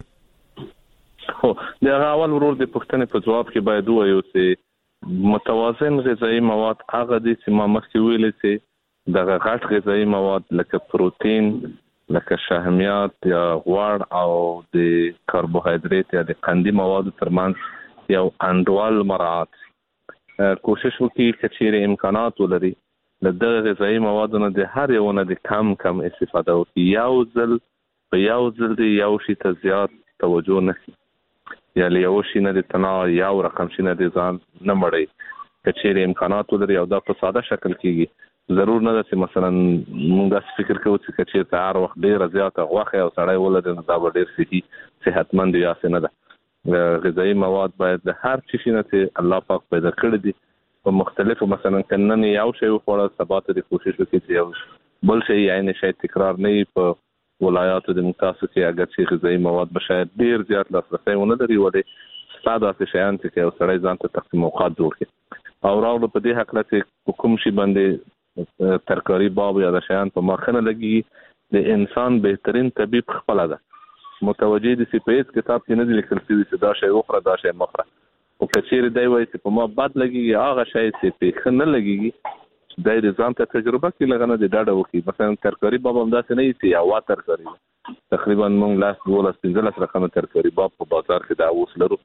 صاحب. خو د اول ورور د پوښتنې په جواب کې باید وایو چې متوازن غذایی مواد هغه دي چې ما مخکې ویل چې دغه غټ غذایی مواد لکه پروتین لکه شحمیات یا غوړ او د کاربوهایدریت یا د قندي موادو ترمنځ یو انډول مراعات کوشش وکړي چې چیرې امکانات ولري د دغه غذایی موادو نه د هر یو نه د کم کم استفاده وکړي. یو ځل په یو ځل د یو شي ته زیات توجه نه کړي یا له یو شي نه د تناو یو رقم شي نه د ځان نه مړی که چیرې امکانات ولري او دا په ساده شکل کېږي ضرور نه ده چې مثلا موږ داسې فکر کوو چې که چېرته هر وخت ډېره زیاته غوښه او سړی ولري نو دا به ډېر صحي صحتمند وي هسې نه ده. غذایی مواد باید د هر څه شي نه چې الله پاک پیدا کړي دي په مختلفو مثلا که نن یو شی وخوړه سبا ته د کوشش وکړي چې یو بل شی یعنې شاید تکرار نه وي. په ولایاتو د موږ تاسو کې اگر چې غذایی مواد به شاید ډېر زیات لاسرسی ونه لري ولې ستا داسې شیان چې یو سړی ځان ته تقسیم اوقات جوړ کړي او راوړو په دې هکله چې کوم شي باندې ترکاري باب یا د شیان په مخ نه لګي د انسان بهترین طبيب خپله ده متوجه دي چې په هیڅ کتاب کې نه دي لیکل شوي چې دا شی وخوره دا شی مه خوره او که چیرې دی وایي چې په ما بد لګېږي هغه شی چې پې ښه نه لګېږي دی د ځان ته تجربه کړي لږه نه د ډډه وکړي. مثلا ترکاري باب هم داسې نه وي چې یوه ترکاري ده تقریبا موږ لس دولس پنځلس رقمه ترکاري باب په بازار کې دا اوس لرو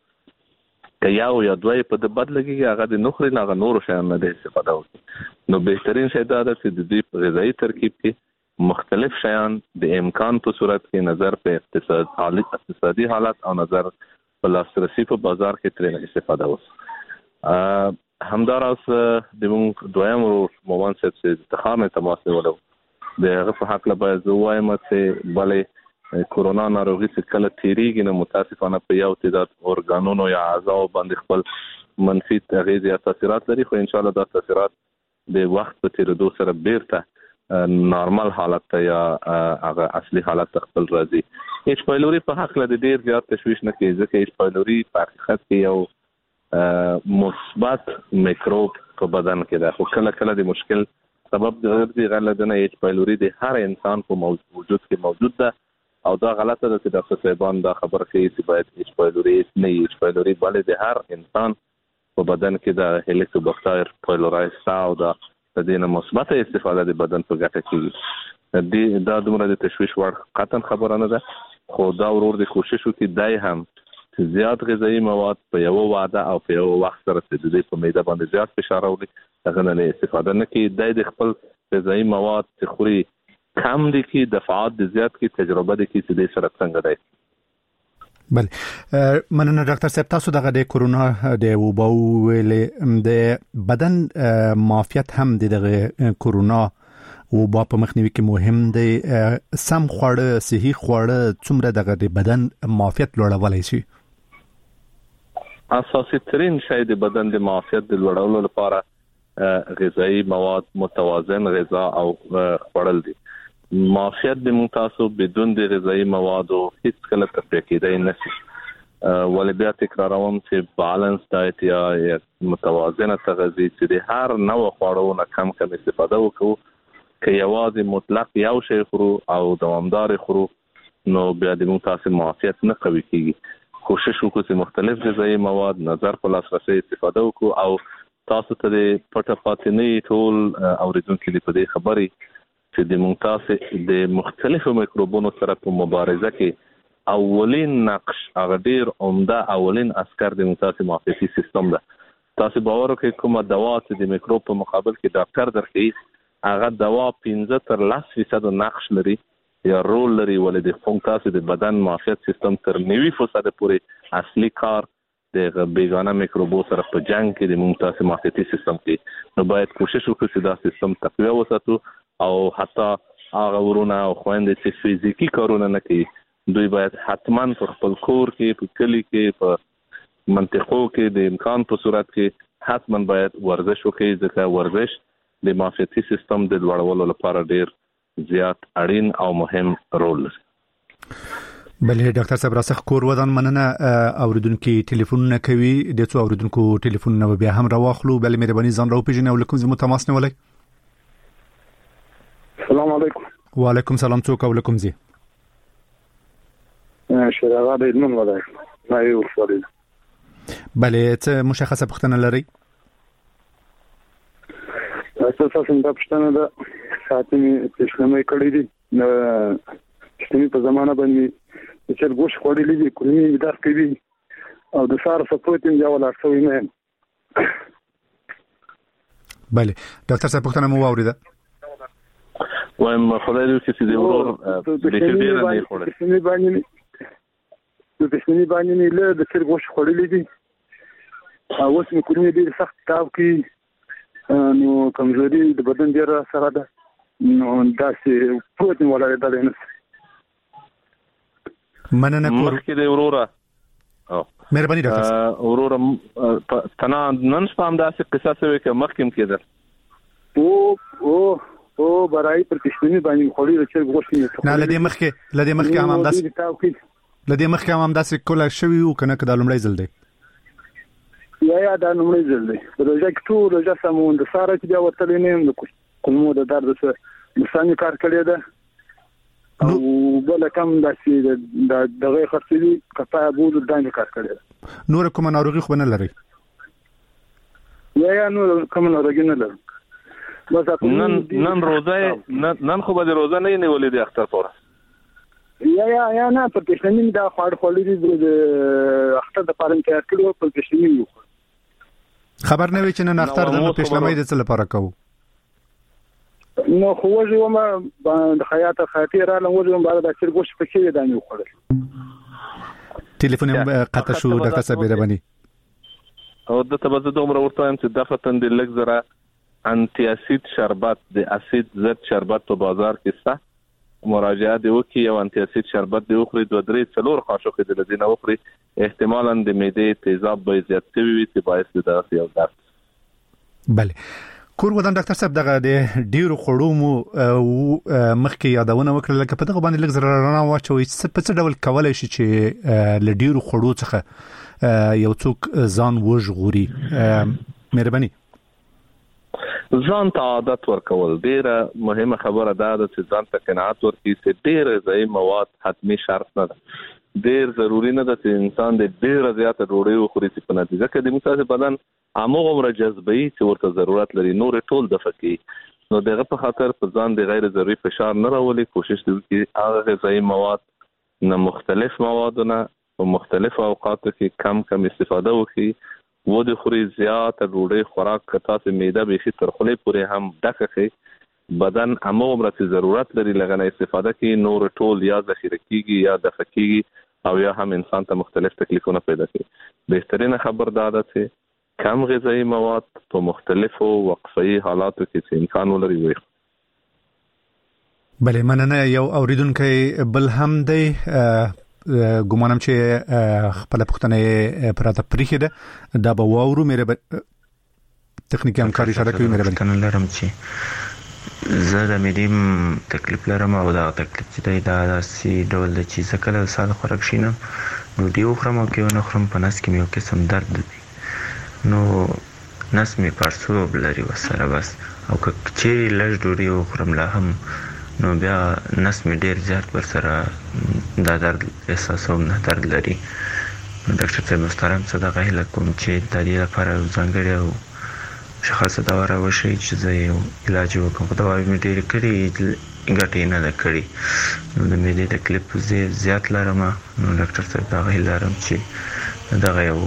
که یو یا دوه یې په ده بد لګېږي هغه د نه خوري نه هغه نورو شیانو نه د استفاده وکړي. نو بهترین شی دا ده چې د دوی په غذایي ترکیب کې مختلف شیان د امکان په صورت کې نظر په اقتصاد اقتصادي حالت او نظر په لاسرسي په بازار کې ترې استفاده وکړي. همداراز د موږ دویم ورور مومن صاحب چې د تخار نه تماس نیولی د هغه په هکله باید زه ووایم چې بلې کورونا ناروغي چې کله تېرېږي نو متاسفانه په یو تعداد ارګانونو یا اعضاو باندې خپل منفي اغېزې یا تاثیرات لري خو انشاءالله دا تاثیرات د وخت په تېرېدو سره بیرته نارمل حالت ته یا هغه اصلي حالت ته خپل راځي. ایچ پایلوري په هکله د ډېر زیات تشویش نه کوي ځکه ایچ پایلوري په حقیقت کې یو مثبت میکروب په بدن کې ده خو کله کله د مشکل سبب ګرځي غلط نه ایچ پایلوري د هر انسان په وجود کې موجود ده او دا غلطه ده چې ډاکټر صاحبان دا خبر کوي چې باید ایچ پایلوري نه ایچ پایلوري بلې د هر انسان په بدن کې د هلیکوباکتر پایلوري او دا د دې نه مثبت استفاده د بدن په ګټه کېږي. دا دومره د تشویش وړ قطعا خبره نه ده خو دا ورور د کوشش وکړي دی هم چې زیات غذایی مواد په یو وعده او په یو وخت سره چې د دې په معده باندې زیات فشار راوړي هغه نه استفاده نه کوي. دی د خپل غذایی مواد چې خوري کم دي کې دفعات د زیات کې تجربه دي کې چې د سره څنګه دی. بله مننه ډاکټر صاحب. تاسو دغه د کورونا د وبا ویلې د بدن معافیت هم د دغه کورونا وبا په مخنیوي کې مهم دی. سم خواړه صحي خواړه څومره دغه د بدن معافیت لوړولی شي؟ اساسي ترین شی د بدن د معافیت د لوړولو لپاره غذایی مواد متوازن غذا او خوړل دي. معافیت د متاسو بدون د غذایی موادو هیڅ کله ترپیه کېدای نه شي. ولې بیا تکراروم چې بالانس ډایټ یا متوازنه تغذیه چې د هر نوع خوړو نه کم کم استفاده وکړو که یوازې مطلق یو شی خورو او دوامدار خورو نو بیا د متاسو معافیت نه قوي کېږي. کوشش وکړو چې مختلف غذایی مواد نظر په لاسرسي استفاده وکړو او تاسو ته د پټه پاتې نه ټول اوریدونکو په دې خبرې چې د متاسو د مختلفو میکروبونو سره په مبارزه کې اولین نقش هغه ډیر عمده اولین عسكر د متاسو معافیتي سیستم ده. تاسو باور وکړئ کومه دوا چې د میکروب په مقابل کې ډاکټر درکړي هغه دوا پنځه تر لس فیصد نقش لري یا رول لري ولې د فونکاسو د بدن معافیت سیستم تر نوي فیصد پورې اصلي کار د بیگانه میکروبو سره په جنگ کې د ممتاز معافیتي سیستم کې نو باید کوشش وکړو چې دا سیستم تقویه وساتو او حتی هغه ورونه او خويندې چې فزیکی کارونه نه کوي دوی باید حتما په خپل کور کې په کلی کې په منطقو کې د امکان په صورت کې حتما باید ورزش وکړي ځکه ورزش د معافیتي سیستم د لوړولو لپاره ډیر زیات اړین او مهم رول لري. بله ډاکټر صاحب راڅخه کور ودان مننه اوریدونکو ټلیفون نه کوي د څو اوریدونکو ټلیفون نه بیا هم راوخلو بل مهرباني ځان راو پیژنې ولکم زمو تماس نه ولای. السلام علیکم. وعلیکم سلام څوک ولکم زی شراغه د علم ولای ما یو سوال. بله څه مشخصه پوښتنه لري؟ تاسو څنګه پوښتنه ده ساتمه تشنمه کړی دي نو چې په زمانہ باندې چې ګوش خورلې دي کومې درس کوي او د سار سپورت یې ولا څوی نه. بله ډاکټر صاحب پوښتنه مو واوریده. وایم خدای دې چې دې ورور د دې نه خورل. د سنې باندې د سنې باندې له د چې ګوش خورلې دي او اوس مې کومې دې سخت تاو کې نو کمزوري د بدن ډیر سره ده نو داسې پروت ولا ده نه مننه کور کې د اورورا او مهرباني ډاکټر اورورا تنا نن سپام داسې قصه سوي کې مخکم کېدل او او او برای پر کښتنی باندې خوري چې غوښتنه نه لدی مخکې لدی مخکې هم داسې لدی مخکې هم داسې کوله شوی او کنه کدا لمړی ځل دی یا یا دا لمړی ځل دی پروژه کې ټول روزه سمون د ساره چې بیا وتلې نه د کومو د درد سره مسانی کار کړی ده او بل کم داسې د دغه خرڅلي کفایه بود دانه کار کړی نور کوم ناروغي خو نه لري یا یا نور کوم ناروغي نه لري بس نن نن روزه نن خو به روزه نه نیولې د اختر پوره یا یا یا نه په کښنی دا خاړ خولې د اختر د پاره تیار کړو په کښنی یو خبر نه وی چې نن اختر د پښلمې د څه لپاره کوو نو خو وځو ما د خیاط خاطر را لوځم بعد د چر ګوش پکې دانی وخړل ټلیفون قطع شو ډاکټر صاحب مهرباني او د تبزه دومره ورته هم چې دفتن د لګ زره انټي اسید شربت د اسید زد شربت په بازار کې سته مراجعه دی وکي او انټي اسید شربت دی وخوري دوه درې څلور قاشق د لدینه وخوري احتمالاً د معدې تیزاب به زیات شوی وي چې باعث د داسې یو درد. بله کور ودان ډاکټر صاحب دغه د ډیرو خړو مو مخکې یادونه وکړه لکه په دغه باندې لږ زره رڼا واچوي چې په څه ډول کولای شي چې ل ډیرو خړو څخه یو څوک ځان وژغوري. مهرباني ځان ته عادت ورکول ډیره مهمه خبره ده چې ځان ته قناعت ورکړي چې ډیر غذایی مواد حتمی شرط نه ده ډیر ضروری نه ده چې انسان د ډیر زیاته ډوډۍ وخوري چې په نتیجه کې د متاسف بدن امغه عمر جذبي چې ورته ضرورت لري نور ټول د فکی نو دغه په خاطر په ځان د غیر ضروري فشار نه راولي کوشش وکړي هغه غذایی مواد نه مختلف موادونه په مختلف اوقاتو کې کم کم استفاده وکړي و د خوري زیاته ډوډۍ خوراک کتا چې معده به شي تر خولې پورې هم ډکه بدن امغه عمر چې ضرورت لري لغنه استفاده کوي نور ټول یا ذخیره کیږي یا د فکیږي او یا هم انسان ته مختلف تکلیفونه پیدا کوي. بهترینه خبر دا ده چې کم غذایی مواد په مختلفو وقفه‌ای حالاتو کې چې امکان ولري وي. بله مننه یو اوریدونکو بل هم دی ګومانم چې خپل پښتنه پراته پریخه ده دا به وورو مې تخنیکی همکاري سره کوي مې کنه لرم چې زه د میډیم تکلیف لرم او دا تکلیف چې دا داسې ډول د چې کله سال خوراک شینم نو دیو خرم او کې نه خرم په نس کې مې قسم درد دی نو نس مې پرسو بلري وسره بس او چې لږ ډوډۍ خرم لا هم نو بیا نس مې ډیر زیات ورسره دا درد احساسوم نه درد لري. ډاکټر صاحب محترم صدقه هله کوم چې د دې لپاره ځانګړی او شخصه دا راوشي چې زه یو علاج وکم په دوا مې ډېر کړی ګټې نه ده کړې نو د معدې تکلیف زه زیات لرم نو ډاکټر صاحب دا غوښتل لرم چې دا یو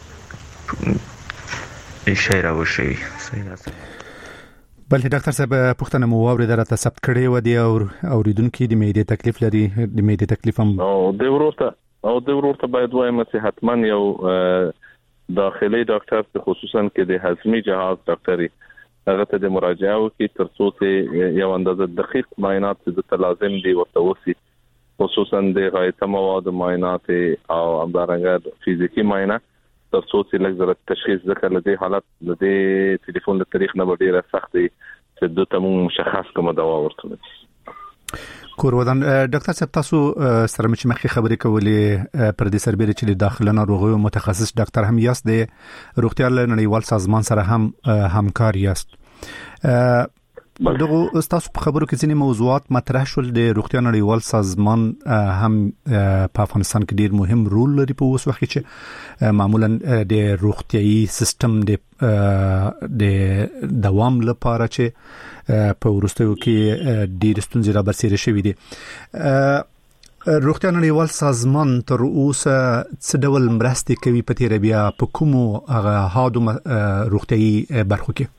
شی راوشي صحیح ده. بلې ډاکټر صاحب پوښتنه مو واورېده راته ثبت کړې و دی او اوریدونکو د معدې تکلیف لري د معدې تکلیف هم او د ورورته او د ورورته باید وایم چې حتما یو داخلي ډاکټر خصوصا کې د هضمي جهاز ډاکټري هغه ته د مراجعه وکړي ترڅو چې یو اندازه دقیق معاینات د لازم دي ورته وسی خصوصا د غایطه مواد معاینات او همدارنګه فزیکی معاینه ترڅو چې لږ تشخیص ذکر لدی حالت لدی ټلیفون د تاریخ نه ډیره سختي چې د تمو مشخص کوم دوا ورته کورودان ډاکټر صاحب تاسو سره مې مخکې خبرې کولې پر دې سربېره چې د داخله ناروغیو متخصص ډاکټر هم یاست د روغتیا نړیوال سازمان سره هم همکار یاست. دغه تاسو په خبرو کې ځینې موضوعات مطرح شول. د روغتیا نړیوال سازمان هم په افغانستان کې ډیر مهم رول لري په اوس وخت کې چې معمولا د روغتيایي سیستم د د دوام لپاره چې په ورستیو کې ډیر ستونزې را برسېره شوې دي. روغتیا نړیوال سازمان تر اوسه څه ډول مرستې کوي په تیر بیا په کومو هغه هادو روغتيایي برخو کې؟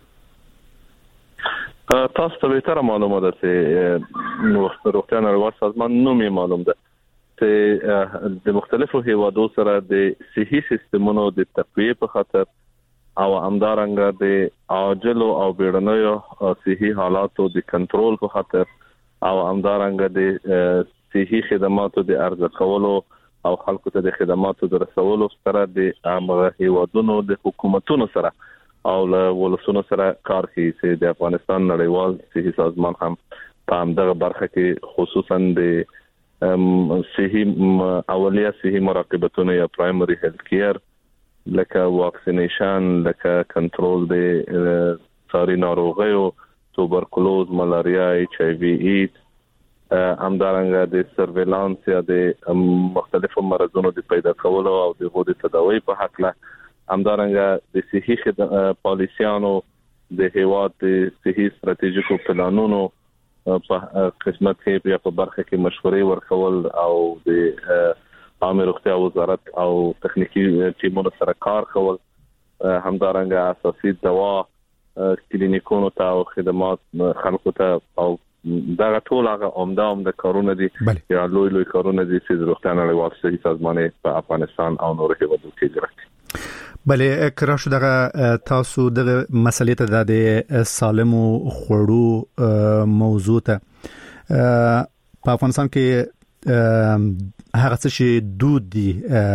تاسو ته به تر معلومه ده چې روغتیا نړیوال سازمان نومي معلوم ده چې د مختلفو هیوادو سره د صحي سیستمونو د تقویه په خاطر او همدارنګه د عاجلو او بیړنیو صحي حالاتو د کنټرول په خاطر او همدارنګه د صحي خدماتو د ارزه کولو او خلکو ته د خدماتو د رسولو سره د امر هیوادونو د حکومتونو سره او له ولسونو سره کار کوي چې د افغانستان نړیوال صحي سازمان هم په همدغه برخه کې خصوصا د صحي اولیه صحي مراقبتونه یا پرایمری هیلث کیر لکه واکسینیشن لکه کنټرول د ساري ناروغیو توبرکلوز ملاریا ایچ آی وی ایډز همدارنګه د سرویلانس یا د مختلفو مرزونو د پیدا کولو او د غوډه تداوی په حق له همدارنګه د صحي پالیسیانو د هیواد د صحي ستراتیژیکو پلانونو په خدمت کې یا په برخه کې مشورې ورکول او د عامه روغتیا وزارت او تخنیکی ټیمونو سره کار کول همدارنګه اساسي دوا کلینیکونو ته او خدمات خلکو ته او دا ټول هغه عمده عمده کارونه دي یا لوی لوی کارونه دي چې روغتیا نړیوال صحي سازمان په افغانستان او نورو هیوادو کې کوي. بله کرا شو دغه تاسو دغه مسلې ته د سالمو خوړو موضوع ته په افغانستان کې هغه څه چې دود دي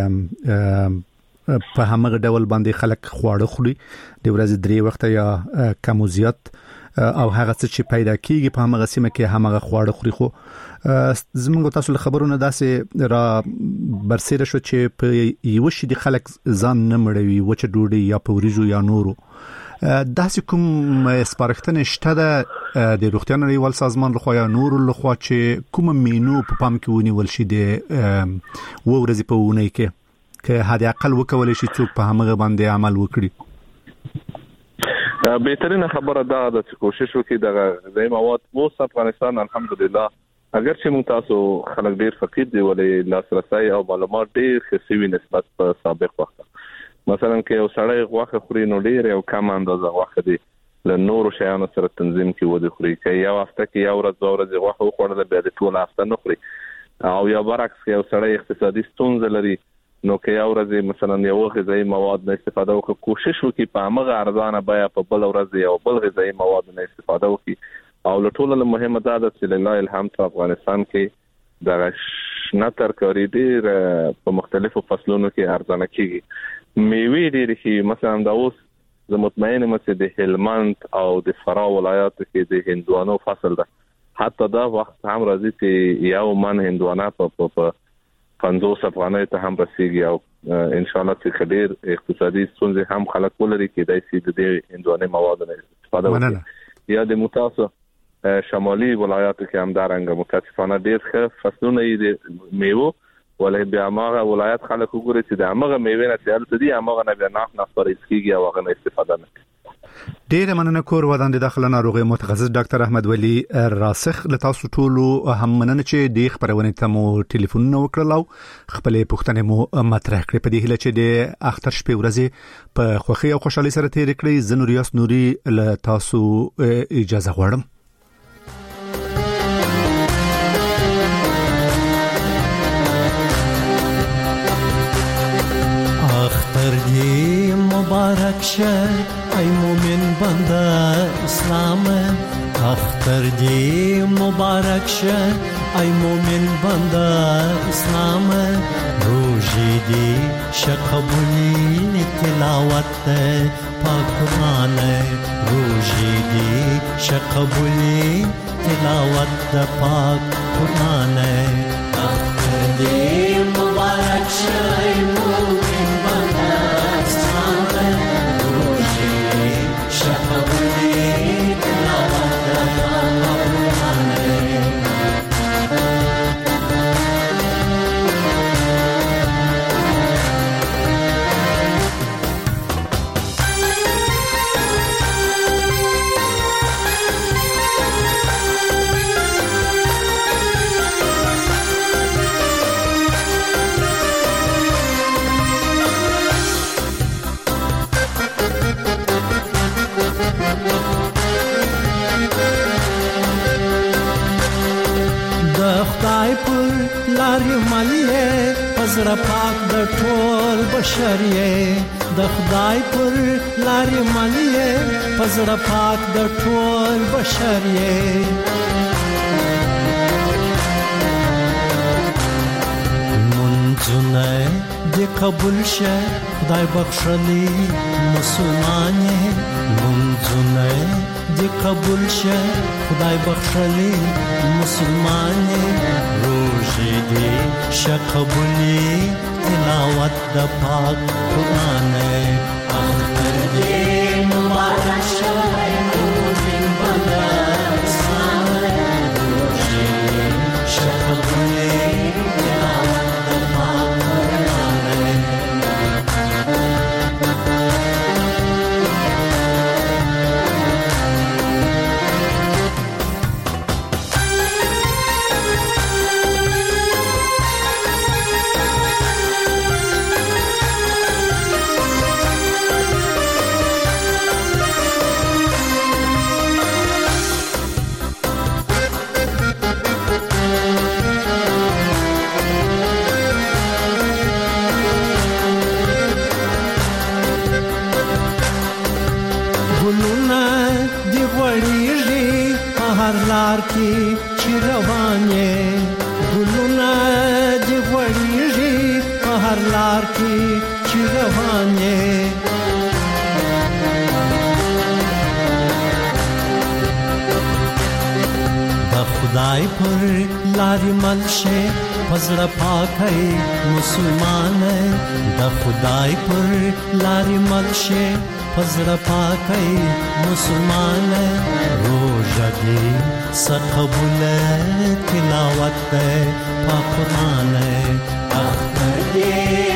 په همغه ډول باندې خلک خواړه خوري د ورځې درې وخت یا کم او زیات او هغه څه چې پیدا کیږي په همغه سیمه کې همغه خواړه خوري. خو زموږ تاسو له خبرونو داسې را برسېره شو چې په یو شي د خلک ځان نه مړوي وچه ډوډۍ یا په وریجو یا نورو داسې کوم سپارښتنه شته ده د روغتیا نړیوال سازمان لخوا یا نورو لخوا چې کوم مینو په پام کې ونیول شي د و ورځې په ونې کې که حد اقل وکولای شي څوک په همغه باندې عمل وکړي؟ بهترینه خبره دا ده چې کوشش وکړي د غذایی مواد اوس افغانستان الحمدلله اگر چې موږ تاسو خلک ډیر فقیر دي ولې لاسرسي او معلومات ډیر خسوي نسبت په سابق وخت. مثلا کې یو سړی غوښه خوري نو ډیر یو کم اندازه غوښه دي له نورو شیانو سره تنظیم کې ودی خوري کې یو هفته کې یو ورځ دوه ورځې غوښه خوړل بیا د ټول هفته نه خوري او یا برعکس یو سړی اقتصادي ستونزه لري نو کې یو ورځ مثلا یو غذایی مواد نه استفاده وکړي کوشش وکړي په هغه ارزانه بیا په بل ورځ یو بل غذایی مواد نه استفاده وکړي او له ټولو مهمه دا ده چې لله الحمد په افغانستان کې د شنه ترکاري ډیر په مختلفو فصلونو کې ارزانه کیږي. میوې ډېرې شي مثلا دا اوس زه مطمئن یم چې د هلمند او د فراه ولایاتو کې د هندوانو فصل ده حتی دا وخت هم راځي چې یو من هندوانه په پنځوس افغانۍ ته هم رسیږي او ان شاء الله چې ډېر اقتصادي ستونزې هم خلک ولري کېدای شي د دې هندوانې موادو نه استفاده وکړي یا د متاسو شمالي ولایاتو کې هم دارنګه متاسفانه ډېر ښه فصلونه یې د میوه ولې بیا هغه ولایت خلک وګوري چې د هغه میوه نه تیار دي هغه نه بیا نه نفرې کیږي او هغه نه استفاده نه کوي. ډېر مننه کور ودان د داخله ناروغي متخصص ډاکټر احمد ولی راسخ له تاسو ټولو هم مننه چې د خبرونه ته مو ټلیفون نو وکړل او خپلې پوښتنې مو مطرح کړې په دې هیله چې د اختر شپې ورځې په خوښي او خوشحالي سره تیر کړئ. زه نوریاس نوري له تاسو اجازه غواړم. اختر دی مبارک شه ای مومن بنده اسلام اختر دی مبارک شه ای مومن بنده اسلام روزی دی شقبولی تلاوت پاک قرآن روزی دی شقبولی تلاوت پاک قرآن اختر دی مبارک شه ای مومن بنده اسلام روزی دی شقبولی تلاوت لاري مليه پزړه پاک د ټول بشریه د خدای پر لاري مليه پزړه پاک د ټول بشریه منځونه دې قبول شه خدای بخښلي مسلمانې منځونه دې قبول شه خدای بخښلي مسلمانې روزي دي شقبولي تلاوت د پاک قرآن اختر دې مبارک شه مومن بنده اسلام روزي دي شقبولي تلاوت د پاک قرآن لار کی چروانه ګلونه دی وړيږي په هر لار کی چروانه د خدای پر لار ملشه پزړه پاکي مسلمان د خدای پر لار ملشه پزړه پاکي مسلمان روزه دي سقبول تلاوت پاک قرآن اختر دي